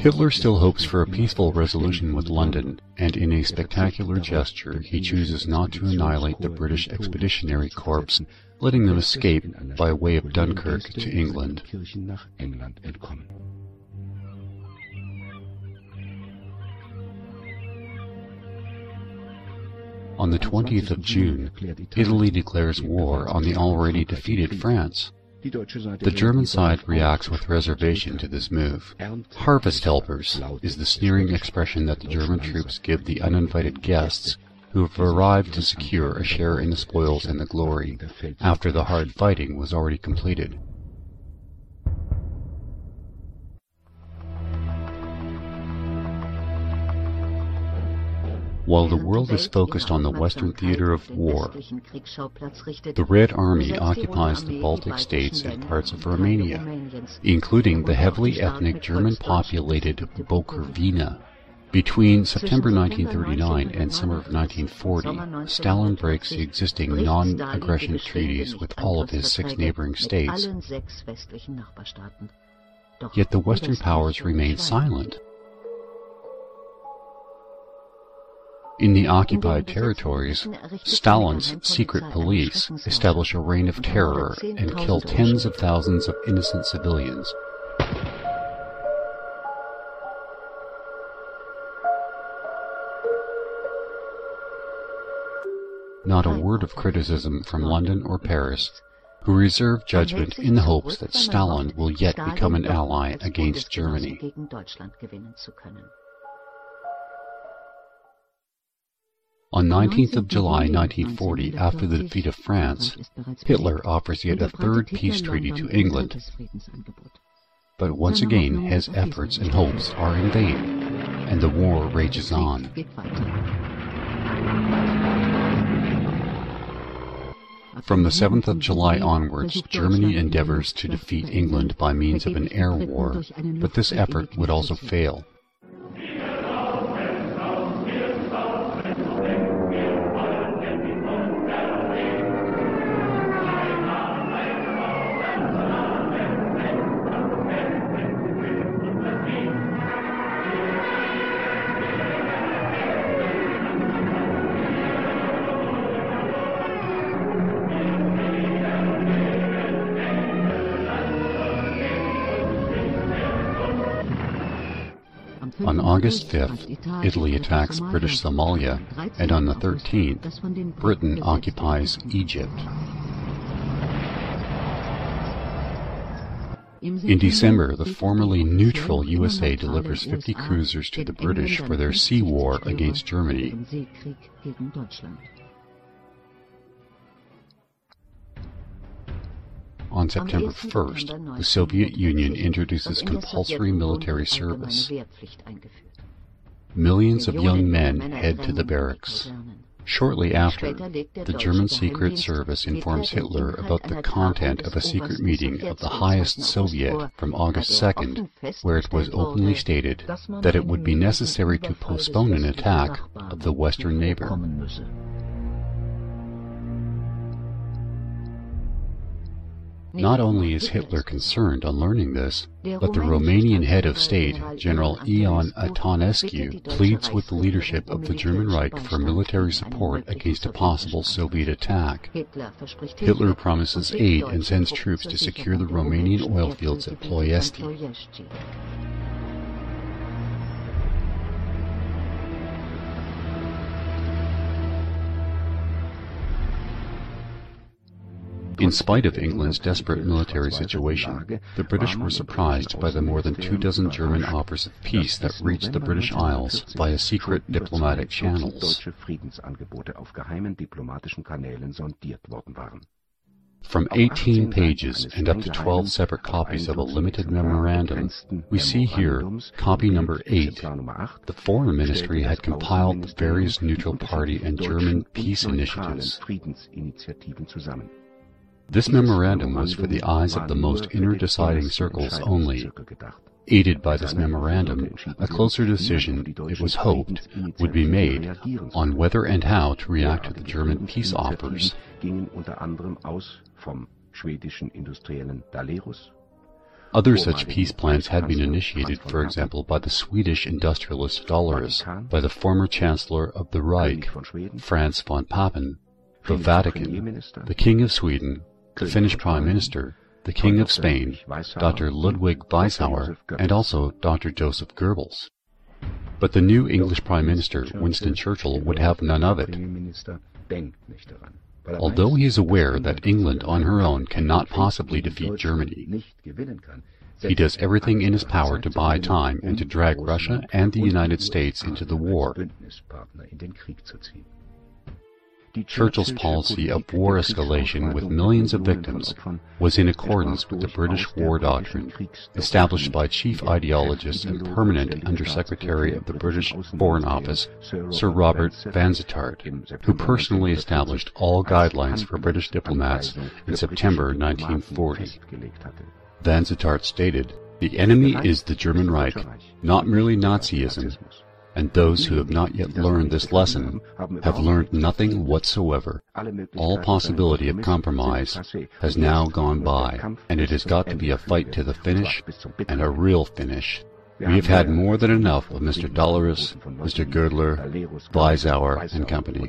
Hitler still hopes for a peaceful resolution with London, and in a spectacular gesture he chooses not to annihilate the British Expeditionary Corps, letting them escape by way of Dunkirk to England. On the twentieth of June, Italy declares war on the already defeated France. The German side reacts with reservation to this move. Harvest helpers is the sneering expression that the German troops give the uninvited guests who have arrived to secure a share in the spoils and the glory, after the hard fighting was already completed. While the world is focused on the Western theater of war, the Red Army occupies the Baltic states and parts of Romania, including the heavily ethnic German-populated Bukovina. Between September nineteen thirty-nine and summer of nineteen forty, Stalin breaks the existing non-aggression treaties with all of his six neighboring states. Yet the Western powers remain silent. In the occupied territories, Stalin's secret police establish a reign of terror and kill tens of thousands of innocent civilians. Not a word of criticism from London or Paris, who reserve judgment in the hopes that Stalin will yet become an ally against Germany. On nineteenth of July nineteen forty, after the defeat of France, Hitler offers yet a third peace treaty to England. But once again his efforts and hopes are in vain, and the war rages on. From the seventh of July onwards, Germany endeavors to defeat England by means of an air war, but this effort would also fail. On August fifth, Italy attacks British Somalia, and on the thirteenth, Britain occupies Egypt. In December, the formerly neutral U S A delivers fifty cruisers to the British for their sea war against Germany. On September first, the Soviet Union introduces compulsory military service. Millions of young men head to the barracks. Shortly after, the German Secret Service informs Hitler about the content of a secret meeting of the highest Soviet from August second, where it was openly stated that it would be necessary to postpone an attack of the Western neighbor. Not only is Hitler concerned on learning this, but the Romanian head of state, General Ion Antonescu, pleads with the leadership of the German Reich for military support against a possible Soviet attack. Hitler promises aid and sends troops to secure the Romanian oil fields at Ploiesti. In spite of England's desperate military situation, the British were surprised by the more than two dozen German offers of peace that reached the British Isles via secret diplomatic channels. From eighteen pages and up to twelve separate copies of a limited memorandum, we see here copy number eight. The Foreign Ministry had compiled the various neutral party and German peace initiatives. This memorandum was for the eyes of the most inner deciding circles only. Aided by this memorandum, a closer decision, it was hoped, would be made on whether and how to react to the German peace offers. Other such peace plans had been initiated, for example, by the Swedish industrialist Dollerus, by the former Chancellor of the Reich, Franz von Papen, the Vatican, the King of Sweden, the Finnish Prime Minister, the King of Spain, Doctor Ludwig Weishauer, and also Doctor Joseph Goebbels. But the new English Prime Minister, Winston Churchill, would have none of it. Although he is aware that England on her own cannot possibly defeat Germany, he does everything in his power to buy time and to drag Russia and the United States into the war. Churchill's policy of war escalation with millions of victims was in accordance with the British war doctrine, established by chief ideologist and permanent Under-Secretary of the British Foreign Office, Sir Robert Vansittart, who personally established all guidelines for British diplomats in September nineteen forty. Vansittart stated, "The enemy is the German Reich, not merely Nazism, and those who have not yet learned this lesson have learned nothing whatsoever. All possibility of compromise has now gone by, and it has got to be a fight to the finish, and a real finish. We have had more than enough of Mister Dollerus, Mister Girdler, Weishauer, and company."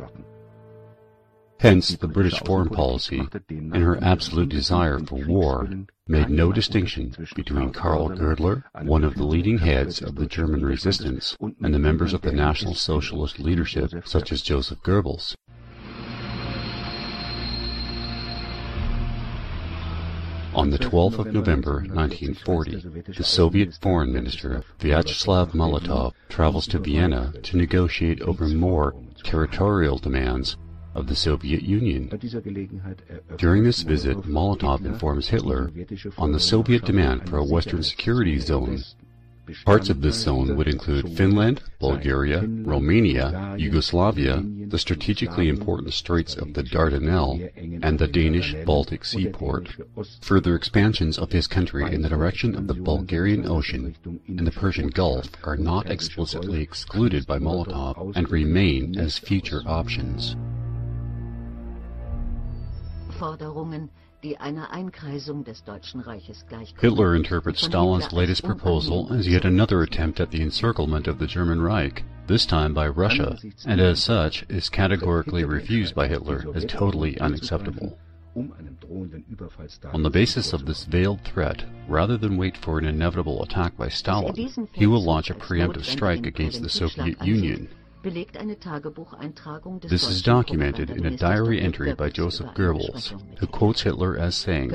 Hence, the British foreign policy, in her absolute desire for war, made no distinction between Karl Girdler, one of the leading heads of the German resistance, and the members of the National Socialist leadership, such as Joseph Goebbels. On the twelfth of November nineteen forty, the Soviet Foreign Minister, Vyacheslav Molotov, travels to Vienna to negotiate over more territorial demands of the Soviet Union. During this visit, Molotov informs Hitler on the Soviet demand for a Western security zone. Parts of this zone would include Finland, Bulgaria, Romania, Yugoslavia, the strategically important Straits of the Dardanelles, and the Danish Baltic seaport. Further expansions of his country in the direction of the Bulgarian Ocean and the Persian Gulf are not explicitly excluded by Molotov and remain as future options. Hitler interprets Stalin's latest proposal as yet another attempt at the encirclement of the German Reich, this time by Russia, and as such is categorically refused by Hitler as totally unacceptable. On the basis of this veiled threat, rather than wait for an inevitable attack by Stalin, he will launch a preemptive strike against the Soviet Union. This is documented in a diary entry by Joseph Goebbels, who quotes Hitler as saying,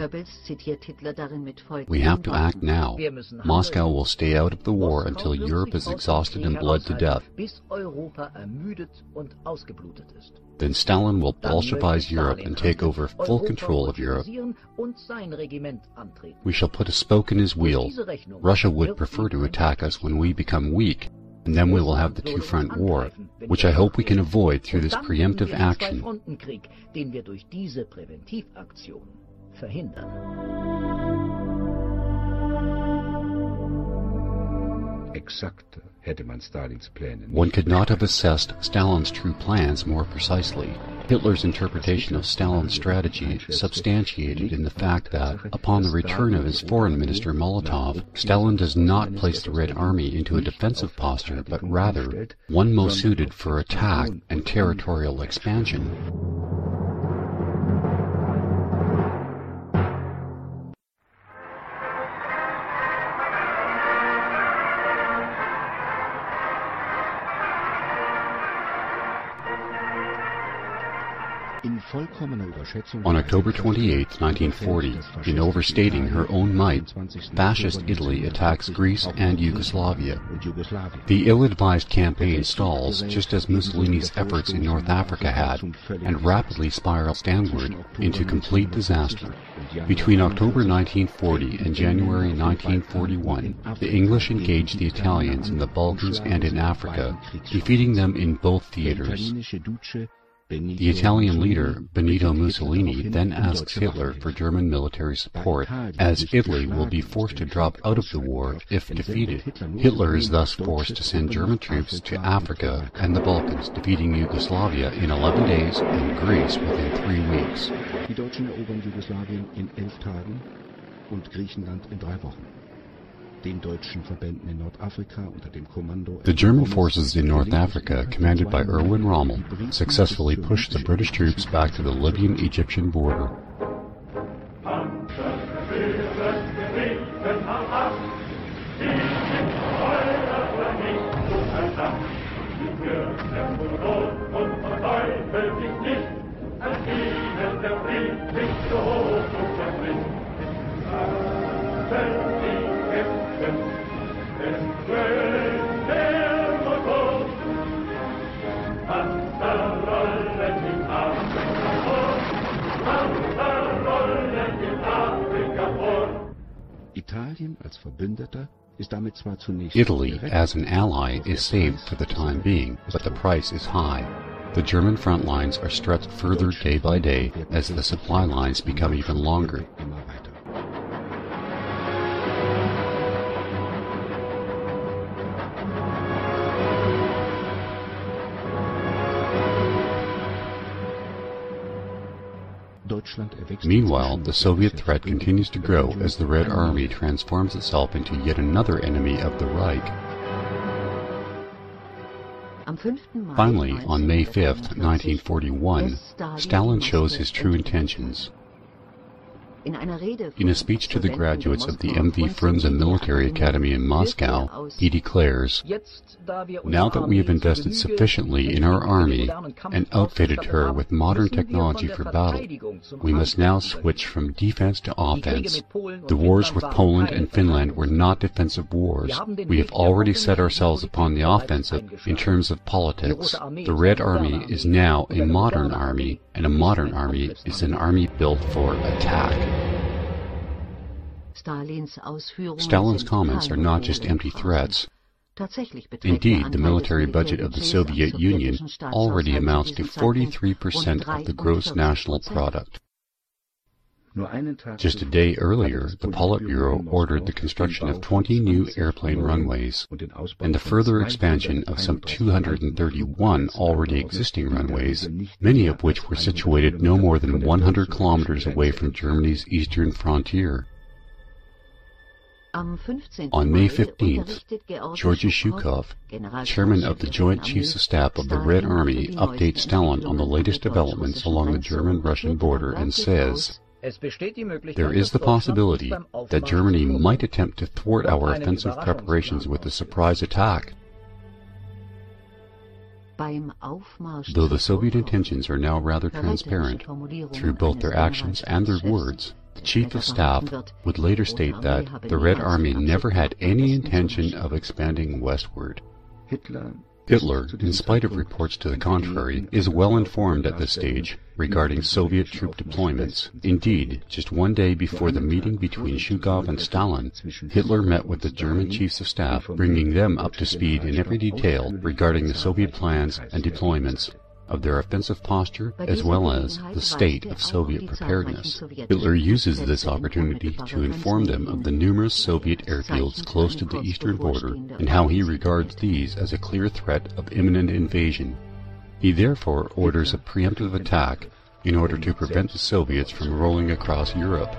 "We have to act now. Moscow will stay out of the war until Europe is exhausted and bled to death. Then Stalin will Bolshevize Europe and take over full control of Europe. We shall put a spoke in his wheel. Russia would prefer to attack us when we become weak, and then we will have the two-front war, which I hope we can avoid through this preemptive action." One could not have assessed Stalin's true plans more precisely. Hitler's interpretation of Stalin's strategy is substantiated in the fact that, upon the return of his foreign minister Molotov, Stalin does not place the Red Army into a defensive posture, but rather one most suited for attack and territorial expansion. On October twenty-eighth, nineteen forty, in overstating her own might, Fascist Italy attacks Greece and Yugoslavia. The ill-advised campaign stalls just as Mussolini's efforts in North Africa had, and rapidly spirals downward into complete disaster. Between October nineteen forty and January nineteen forty-one, the English engaged the Italians in the Balkans and in Africa, defeating them in both theaters. The Italian leader, Benito Mussolini, then asks Hitler for German military support, as Italy will be forced to drop out of the war if defeated. Hitler is thus forced to send German troops to Africa and the Balkans, defeating Yugoslavia in eleven days and Greece within three weeks. und Griechenland in drei Wochen. Den deutschen Verbänden in Nordafrika unter dem Kommando The German forces in North Africa, commanded by Erwin Rommel, successfully pushed the British troops back to the Libyan-Egyptian border. Italien als Verbündeter ist damit zwar zunächst Italy, as an ally, is saved for the time being, but the price is high. The German front lines are stretched further day by day as the supply lines become even longer. immer weiter. Meanwhile, the Soviet threat continues to grow as the Red Army transforms itself into yet another enemy of the Reich. Finally, on May fifth, nineteen forty-one, Stalin shows his true intentions. In a speech to the graduates of the M V Frunze Military Academy in Moscow, he declares, "Now that we have invested sufficiently in our army and outfitted her with modern technology for battle, we must now switch from defense to offense. The wars with Poland and Finland were not defensive wars. We have already set ourselves upon the offensive in terms of politics. The Red Army is now a modern army, and a modern army is an army built for attack." Stalin's comments are not just empty threats. Indeed, the military budget of the Soviet Union already amounts to forty-three percent of the gross national product. Just a day earlier, the Politburo ordered the construction of twenty new airplane runways, and the further expansion of some two hundred thirty-one already existing runways, many of which were situated no more than one hundred kilometers away from Germany's eastern frontier. On May fifteenth, Georgy Zhukov, chairman of the Joint Chiefs of Staff of the Red Army, updates Stalin on the latest developments along the German-Russian border and says, "There is the possibility that Germany might attempt to thwart our offensive preparations with a surprise attack." Though the Soviet intentions are now rather transparent, through both their actions and their words, the Chief of Staff would later state that the Red Army never had any intention of expanding westward. Hitler, in spite of reports to the contrary, is well informed at this stage regarding Soviet troop deployments. Indeed, just one day before the meeting between Zhukov and Stalin, Hitler met with the German Chiefs of Staff, bringing them up to speed in every detail regarding the Soviet plans and deployments, of their offensive posture, as well as the state of Soviet preparedness. Hitler uses this opportunity to inform them of the numerous Soviet airfields close to the eastern border and how he regards these as a clear threat of imminent invasion. He therefore orders a preemptive attack in order to prevent the Soviets from rolling across Europe.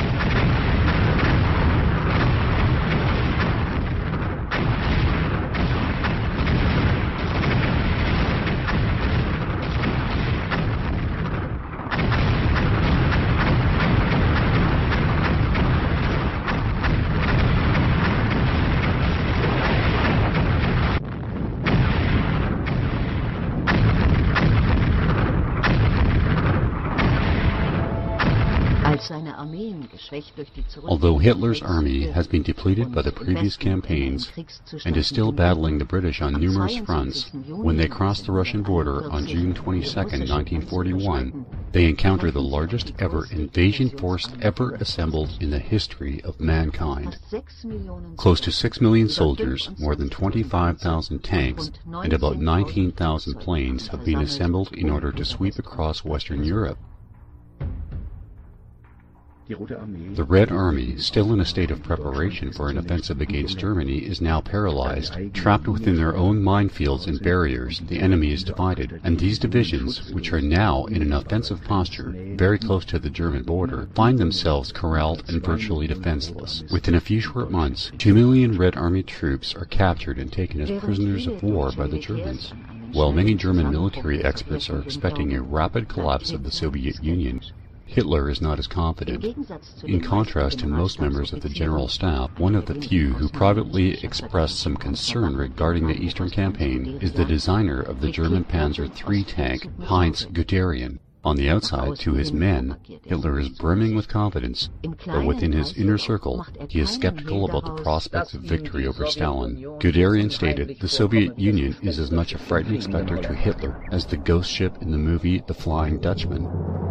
Although Hitler's army has been depleted by the previous campaigns and is still battling the British on numerous fronts, when they cross the Russian border on June twenty-second, nineteen forty-one, they encounter the largest ever invasion force ever assembled in the history of mankind. Close to six million soldiers, more than twenty-five thousand tanks, and about nineteen thousand planes have been assembled in order to sweep across Western Europe. The Red Army, still in a state of preparation for an offensive against Germany, is now paralyzed. Trapped within their own minefields and barriers, the enemy is divided, and these divisions, which are now in an offensive posture, very close to the German border, find themselves corralled and virtually defenseless. Within a few short months, two million Red Army troops are captured and taken as prisoners of war by the Germans. While many German military experts are expecting a rapid collapse of the Soviet Union, Hitler is not as confident. In contrast to most members of the General Staff, one of the few who privately expressed some concern regarding the Eastern Campaign is the designer of the German Panzer three tank, Heinz Guderian. On the outside, to his men, Hitler is brimming with confidence, but within his inner circle, he is skeptical about the prospects of victory over Stalin. Guderian stated, "The Soviet Union is as much a frightening specter to Hitler as the ghost ship in the movie The Flying Dutchman."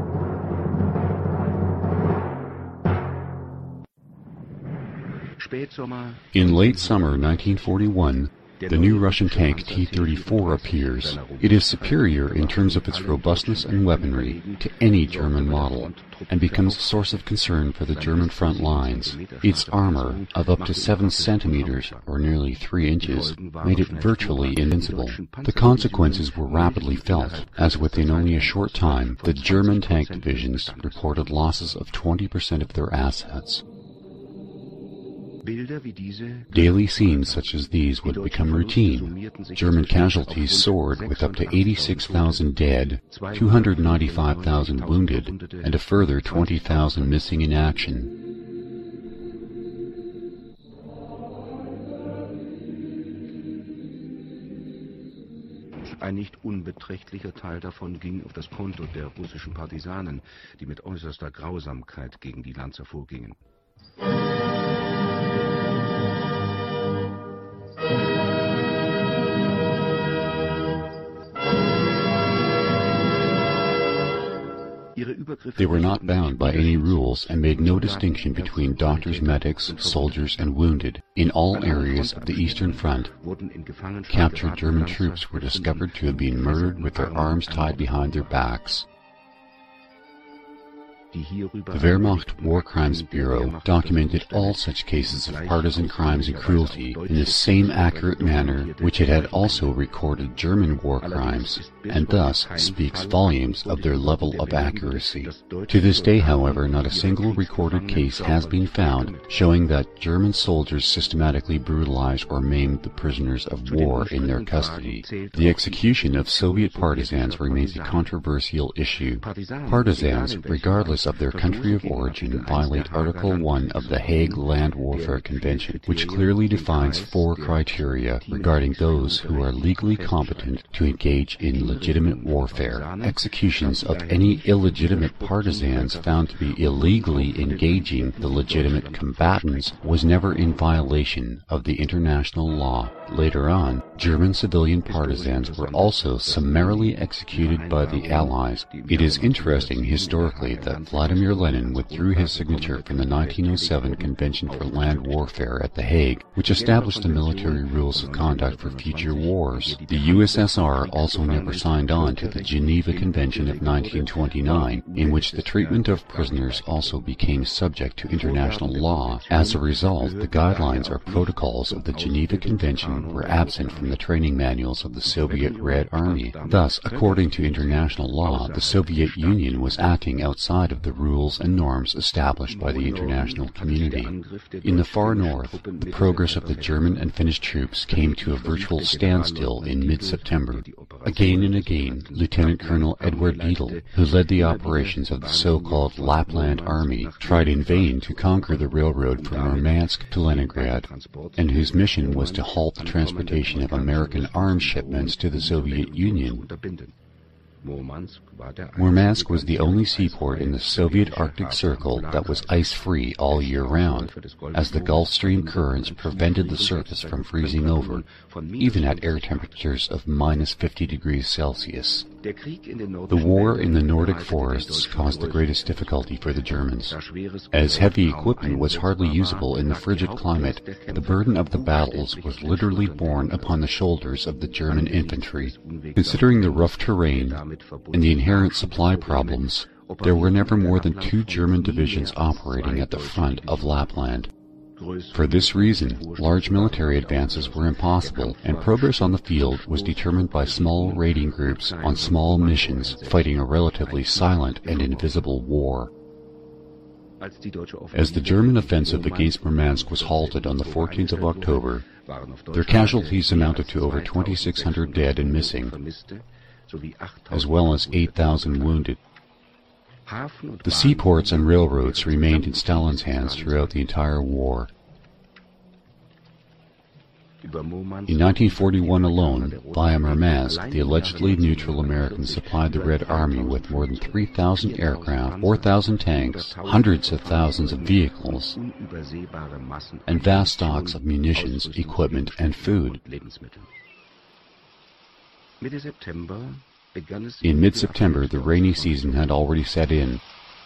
In late summer nineteen forty-one, the new Russian tank T thirty-four appears. It is superior in terms of its robustness and weaponry to any German model, and becomes a source of concern for the German front lines. Its armor, of up to seven centimeters, or nearly three inches, made it virtually invincible. The consequences were rapidly felt, as within only a short time, the German tank divisions reported losses of twenty percent of their assets. Daily scenes such as these would become routine. German casualties soared with up to eighty-six thousand dead, two hundred ninety-five thousand wounded, and a further twenty thousand missing in action. Ein nicht unbeträchtlicher Teil davon ging auf das Konto der russischen Partisanen, die mit äußerster Grausamkeit gegen die Lanzer vorgingen. They were not bound by any rules and made no distinction between doctors, medics, soldiers, and wounded. In all areas of the Eastern Front, captured German troops were discovered to have been murdered with their arms tied behind their backs. The Wehrmacht War Crimes Bureau documented all such cases of partisan crimes and cruelty in the same accurate manner which it had also recorded German war crimes, and thus speaks volumes of their level of accuracy. To this day, however, not a single recorded case has been found showing that German soldiers systematically brutalized or maimed the prisoners of war in their custody. The execution of Soviet partisans remains a controversial issue. Partisans, regardless of their country of origin, violate Article one of the Hague Land Warfare Convention, which clearly defines four criteria regarding those who are legally competent to engage in legitimate warfare. Executions of any illegitimate partisans found to be illegally engaging the legitimate combatants was never in violation of the international law. Later on, German civilian partisans were also summarily executed by the Allies. It is interesting historically that Vladimir Lenin withdrew his signature from the nineteen oh seven Convention for Land Warfare at The Hague, which established the military rules of conduct for future wars. The U S S R also never signed on to the Geneva Convention of nineteen twenty-nine, in which the treatment of prisoners also became subject to international law. As a result, the guidelines or protocols of the Geneva Convention were absent from the training manuals of the Soviet Red Army. Thus, according to international law, the Soviet Union was acting outside of the rules and norms established by the international community. In the far north, the progress of the German and Finnish troops came to a virtual standstill in mid-September. Again and again, Lieutenant Colonel Edward Dietl, who led the operations of the so-called Lapland Army, tried in vain to conquer the railroad from Murmansk to Leningrad, and whose mission was to halt the transportation of American arms shipments to the Soviet Union. Murmansk was the only seaport in the Soviet Arctic Circle that was ice-free all year round, as the Gulf Stream currents prevented the surface from freezing over, even at air temperatures of minus fifty degrees Celsius. The war in the Nordic forests caused the greatest difficulty for the Germans. As heavy equipment was hardly usable in the frigid climate, the burden of the battles was literally borne upon the shoulders of the German infantry. Considering the rough terrain and the inherent supply problems, There were never more than two German divisions operating at the front of Lapland. For this reason, large military advances were impossible, and progress on the field was determined by small raiding groups on small missions, fighting a relatively silent and invisible war. As the German offensive against Murmansk was halted on the fourteenth of October, their casualties amounted to over twenty-six hundred dead and missing, as well as eight thousand wounded. The seaports and railroads remained in Stalin's hands throughout the entire war. In nineteen forty-one alone, via Murmansk, the allegedly neutral Americans supplied the Red Army with more than three thousand aircraft, four thousand tanks, hundreds of thousands of vehicles, and vast stocks of munitions, equipment, and food. In mid-September, the rainy season had already set in.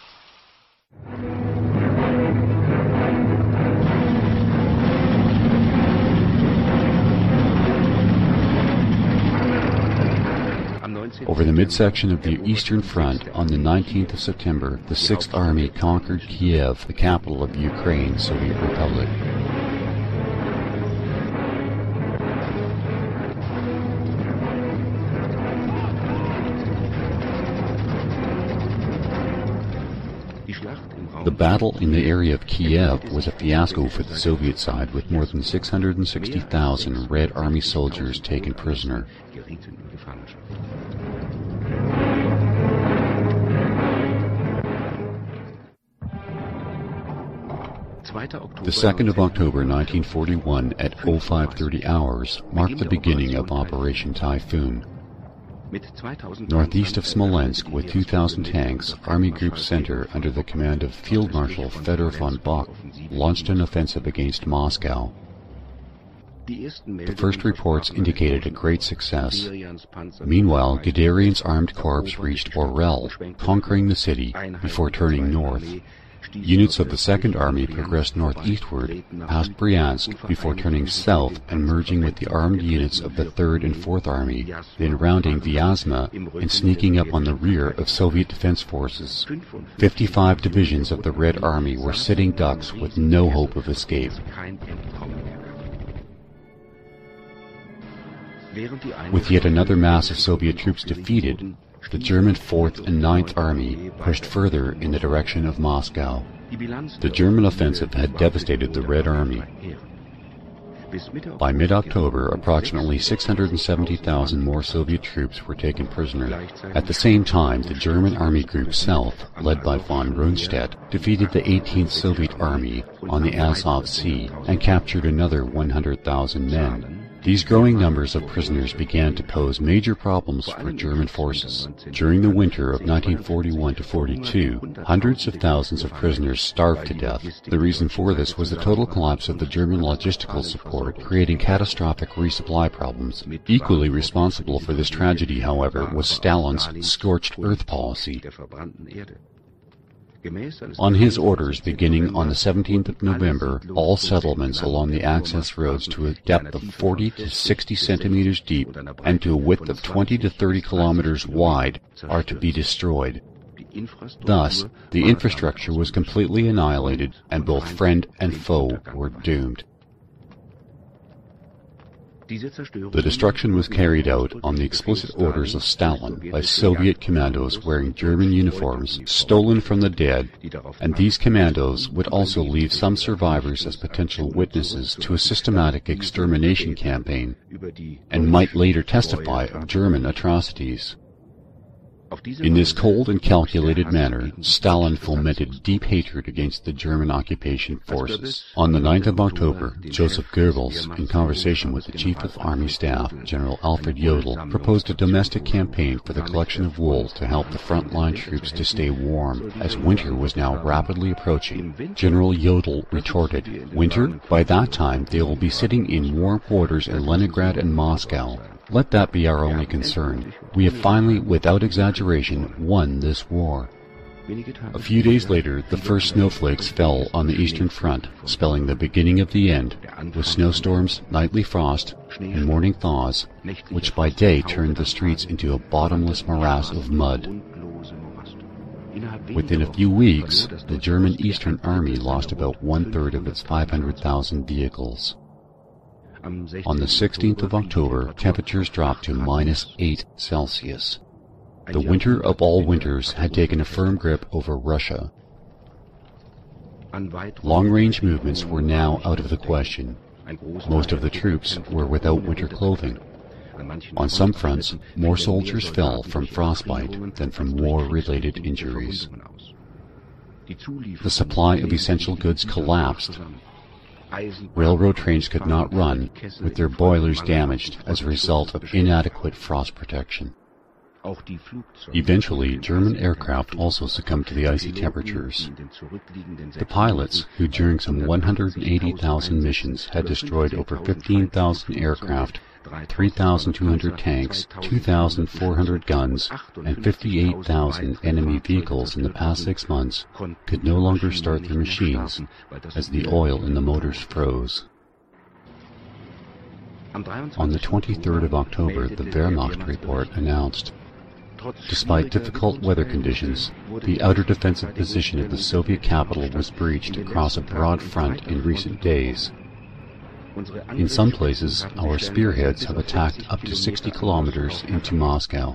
Over the midsection of the Eastern Front, on the nineteenth of September, the Sixth Army conquered Kiev, the capital of Ukraine, Soviet Republic. The battle in the area of Kiev was a fiasco for the Soviet side, with more than six hundred sixty thousand Red Army soldiers taken prisoner. The second of October nineteen forty-one at oh five thirty hours marked the beginning of Operation Typhoon. Northeast of Smolensk, with two thousand tanks, Army Group Center, under the command of Field Marshal Fedor von Bock, launched an offensive against Moscow. The first reports indicated a great success. Meanwhile, Guderian's armed corps reached Orel, conquering the city, before turning north. Units of the Second Army progressed northeastward, past Bryansk, before turning south and merging with the armed units of the Third and Fourth Army, then rounding Vyazma and sneaking up on the rear of Soviet defense forces. Fifty-five divisions of the Red Army were sitting ducks with no hope of escape. With yet another mass of Soviet troops defeated, the German Fourth and Ninth Army pushed further in the direction of Moscow. The German offensive had devastated the Red Army. By mid-October, approximately six hundred seventy thousand more Soviet troops were taken prisoner. At the same time, the German Army Group South, led by von Rundstedt, defeated the eighteenth Soviet Army on the Azov Sea and captured another one hundred thousand men. These growing numbers of prisoners began to pose major problems for German forces. During the winter of nineteen forty-one to forty-two, hundreds of thousands of prisoners starved to death. The reason for this was the total collapse of the German logistical support, creating catastrophic resupply problems. Equally responsible for this tragedy, however, was Stalin's scorched earth policy. On his orders, beginning on the seventeenth of November, all settlements along the access roads to a depth of forty to sixty centimeters deep and to a width of twenty to thirty kilometers wide are to be destroyed. Thus, the infrastructure was completely annihilated, and both friend and foe were doomed. The destruction was carried out on the explicit orders of Stalin by Soviet commandos wearing German uniforms stolen from the dead, and these commandos would also leave some survivors as potential witnesses to a systematic extermination campaign, and might later testify of German atrocities. In this cold and calculated manner, Stalin fomented deep hatred against the German occupation forces. On the ninth of October, Joseph Goebbels, in conversation with the Chief of Army Staff, General Alfred Jodl, proposed a domestic campaign for the collection of wool to help the front-line troops to stay warm, as winter was now rapidly approaching. General Jodl retorted, "Winter? By that time they will be sitting in warm quarters in Leningrad and Moscow. Let that be our only concern. We have finally, without exaggeration, won this war." A few days later, the first snowflakes fell on the Eastern Front, spelling the beginning of the end, with snowstorms, nightly frost, and morning thaws, which by day turned the streets into a bottomless morass of mud. Within a few weeks, the German Eastern Army lost about one-third of its five hundred thousand vehicles. On the sixteenth of October, temperatures dropped to minus eight Celsius. The winter of all winters had taken a firm grip over Russia. Long-range movements were now out of the question. Most of the troops were without winter clothing. On some fronts, more soldiers fell from frostbite than from war-related injuries. The supply of essential goods collapsed. Railroad trains could not run, with their boilers damaged as a result of inadequate frost protection. Eventually, German aircraft also succumbed to the icy temperatures. The pilots, who during some one hundred eighty thousand missions had destroyed over fifteen thousand aircraft, three thousand two hundred tanks, two thousand four hundred guns, and fifty-eight thousand enemy vehicles in the past six months, could no longer start their machines, as the oil in the motors froze. On the twenty-third of October, the Wehrmacht report announced, despite difficult weather conditions, the outer defensive position of the Soviet capital was breached across a broad front in recent days. In some places, our spearheads have attacked up to sixty kilometers into Moscow.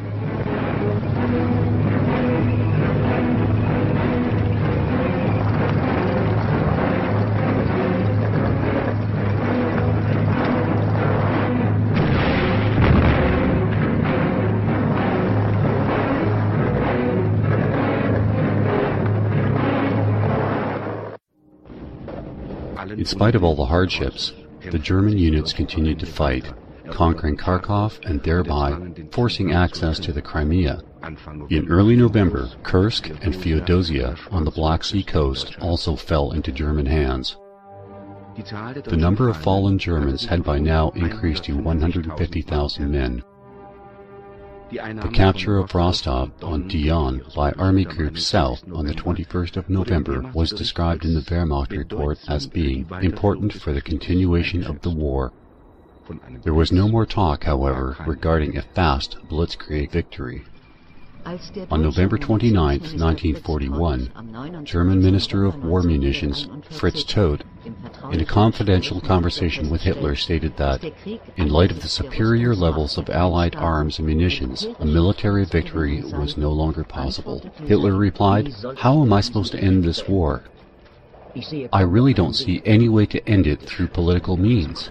In spite of all the hardships, the German units continued to fight, conquering Kharkov and thereby forcing access to the Crimea. In early November, Kursk and Feodosia on the Black Sea coast also fell into German hands. The number of fallen Germans had by now increased to one hundred fifty thousand men. The capture of Rostov on Don by Army Group South on the twenty-first of November was described in the Wehrmacht report as being important for the continuation of the war. There was no more talk, however, regarding a fast blitzkrieg victory. On November twenty-ninth, nineteen forty-one, German Minister of War Munitions Fritz Todt, in a confidential conversation with Hitler, stated that, in light of the superior levels of Allied arms and munitions, a military victory was no longer possible. Hitler replied, "How am I supposed to end this war? I really don't see any way to end it through political means."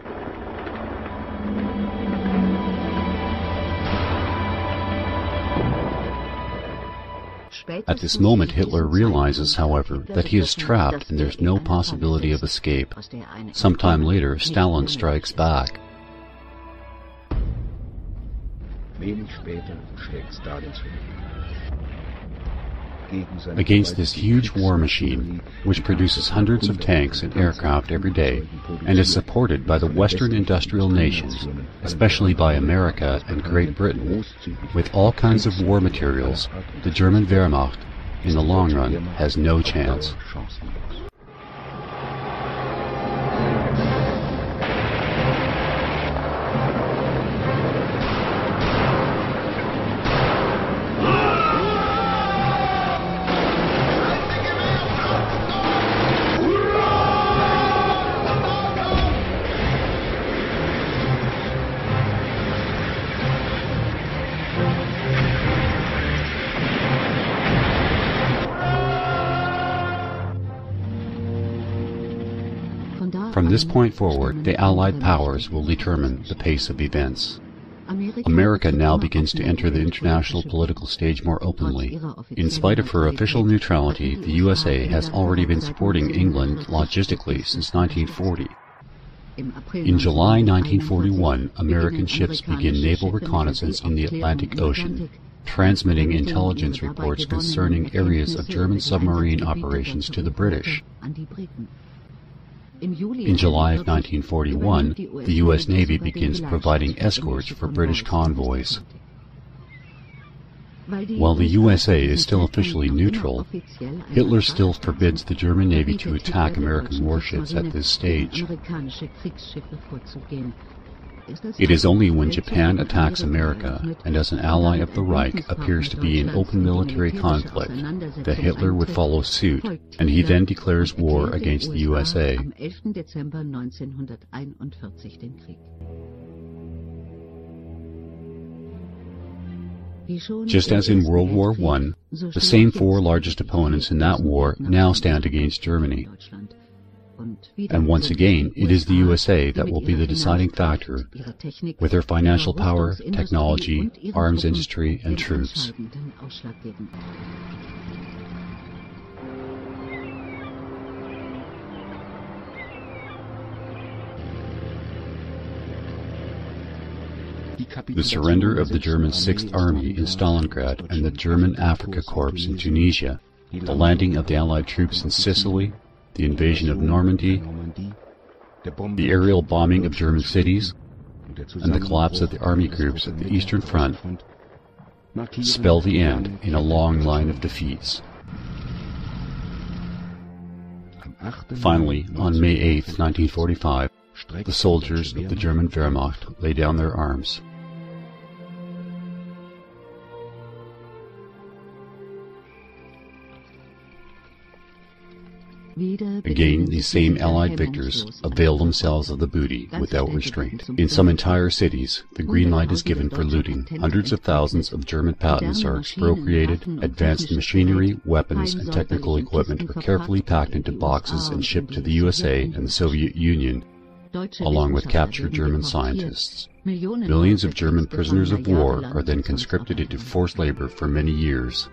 At this moment, Hitler realizes, however, that he is trapped and there's no possibility of escape. Sometime later, Stalin strikes back. Against this huge war machine, which produces hundreds of tanks and aircraft every day, and is supported by the Western industrial nations, especially by America and Great Britain, with all kinds of war materials, the German Wehrmacht, in the long run, has no chance. From this point forward, the Allied powers will determine the pace of events. America now begins to enter the international political stage more openly. In spite of her official neutrality, the U S A has already been supporting England logistically since nineteen forty. In July nineteen forty-one, American ships begin naval reconnaissance in the Atlantic Ocean, transmitting intelligence reports concerning areas of German submarine operations to the British. In July of nineteen forty-one, the U S Navy begins providing escorts for British convoys. While the U S A is still officially neutral, Hitler still forbids the German Navy to attack American warships at this stage. It is only when Japan attacks America and as an ally of the Reich appears to be in open military conflict that Hitler would follow suit, and he then declares war against the U S A. Just as in World War One, the same four largest opponents in that war now stand against Germany. And once again, it is the U S A that will be the deciding factor, with their financial power, technology, arms industry, and troops. The surrender of the German Sixth Army in Stalingrad and the German Afrika Korps in Tunisia, the landing of the Allied troops in Sicily, the invasion of Normandy, the aerial bombing of German cities, and the collapse of the army groups at the Eastern Front spell the end in a long line of defeats. Finally, on May eighth, nineteen forty-five, the soldiers of the German Wehrmacht lay down their arms. Again, these same Allied victors avail themselves of the booty without restraint. In some entire cities, the green light is given for looting. Hundreds of thousands of German patents are expropriated, advanced machinery, weapons, and technical equipment are carefully packed into boxes and shipped to the U S A and the Soviet Union, along with captured German scientists. Millions of German prisoners of war are then conscripted into forced labor for many years.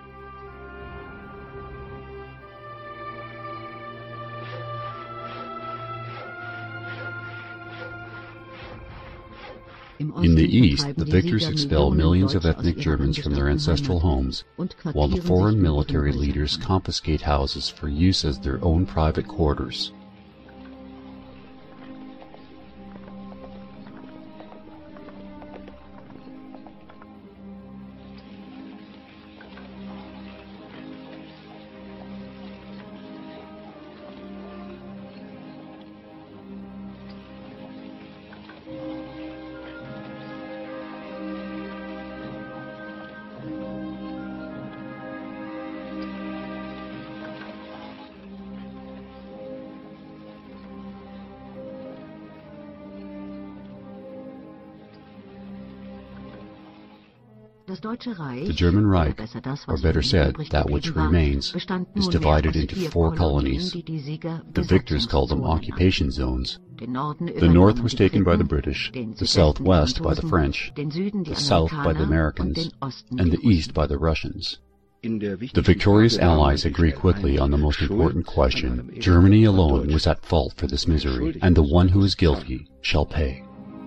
In the East, the victors expel millions of ethnic Germans from their ancestral homes, while the foreign military leaders confiscate houses for use as their own private quarters. The German Reich, or better said, that which remains, is divided into four colonies. The victors called them occupation zones. The north was taken by the British, the southwest by the French, the south by the Americans, and the east by the Russians. The victorious Allies agree quickly on the most important question. Germany alone was at fault for this misery, and the one who is guilty shall pay.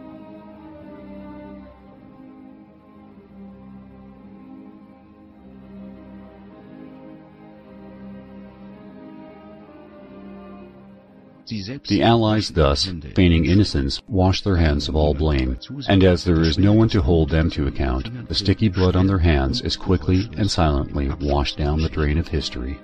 The Allies thus, feigning innocence, wash their hands of all blame, and as there is no one to hold them to account, the sticky blood on their hands is quickly and silently washed down the drain of history.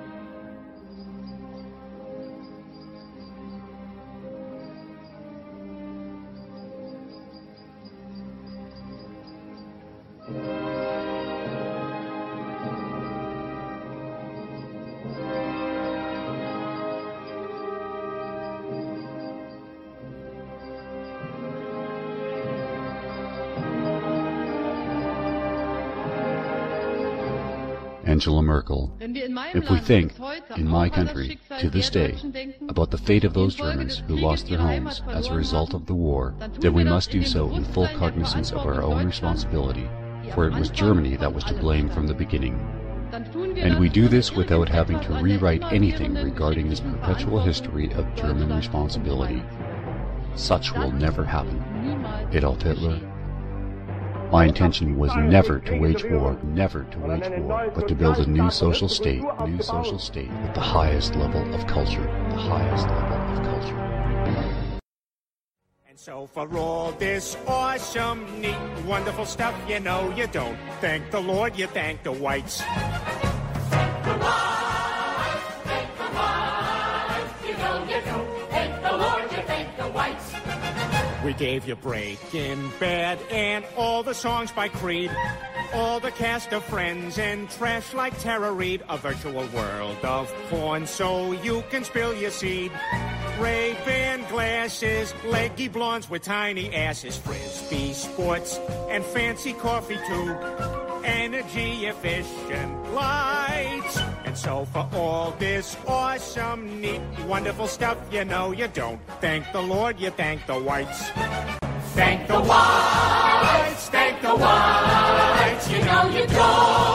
Angela Merkel. If we think, in my country, to this day, about the fate of those Germans who lost their homes as a result of the war, then we must do so in full cognizance of our own responsibility, for it was Germany that was to blame from the beginning. And we do this without having to rewrite anything regarding this perpetual history of German responsibility. Such will never happen. Adolf Hitler. My intention was never to wage war, never to wage war, but to build a new social state, new social state with the highest level of culture, the highest level of culture. And so for all this awesome, neat, wonderful stuff, you know you don't thank the Lord, you thank the whites. Thank the whites, thank the whites, you know you don't thank the Lord, you thank the whites. We gave you Breaking Bad and all the songs by Creed, all the cast of Friends and trash like Tara Reid, a virtual world of porn so you can spill your seed. Ray-Ban glasses, leggy blondes with tiny asses, Frisbee sports and fancy coffee too, energy efficient lights. And so for all this awesome, neat, wonderful stuff, you know you don't thank the Lord, you thank the whites. Thank the whites, thank the whites, you know you don't.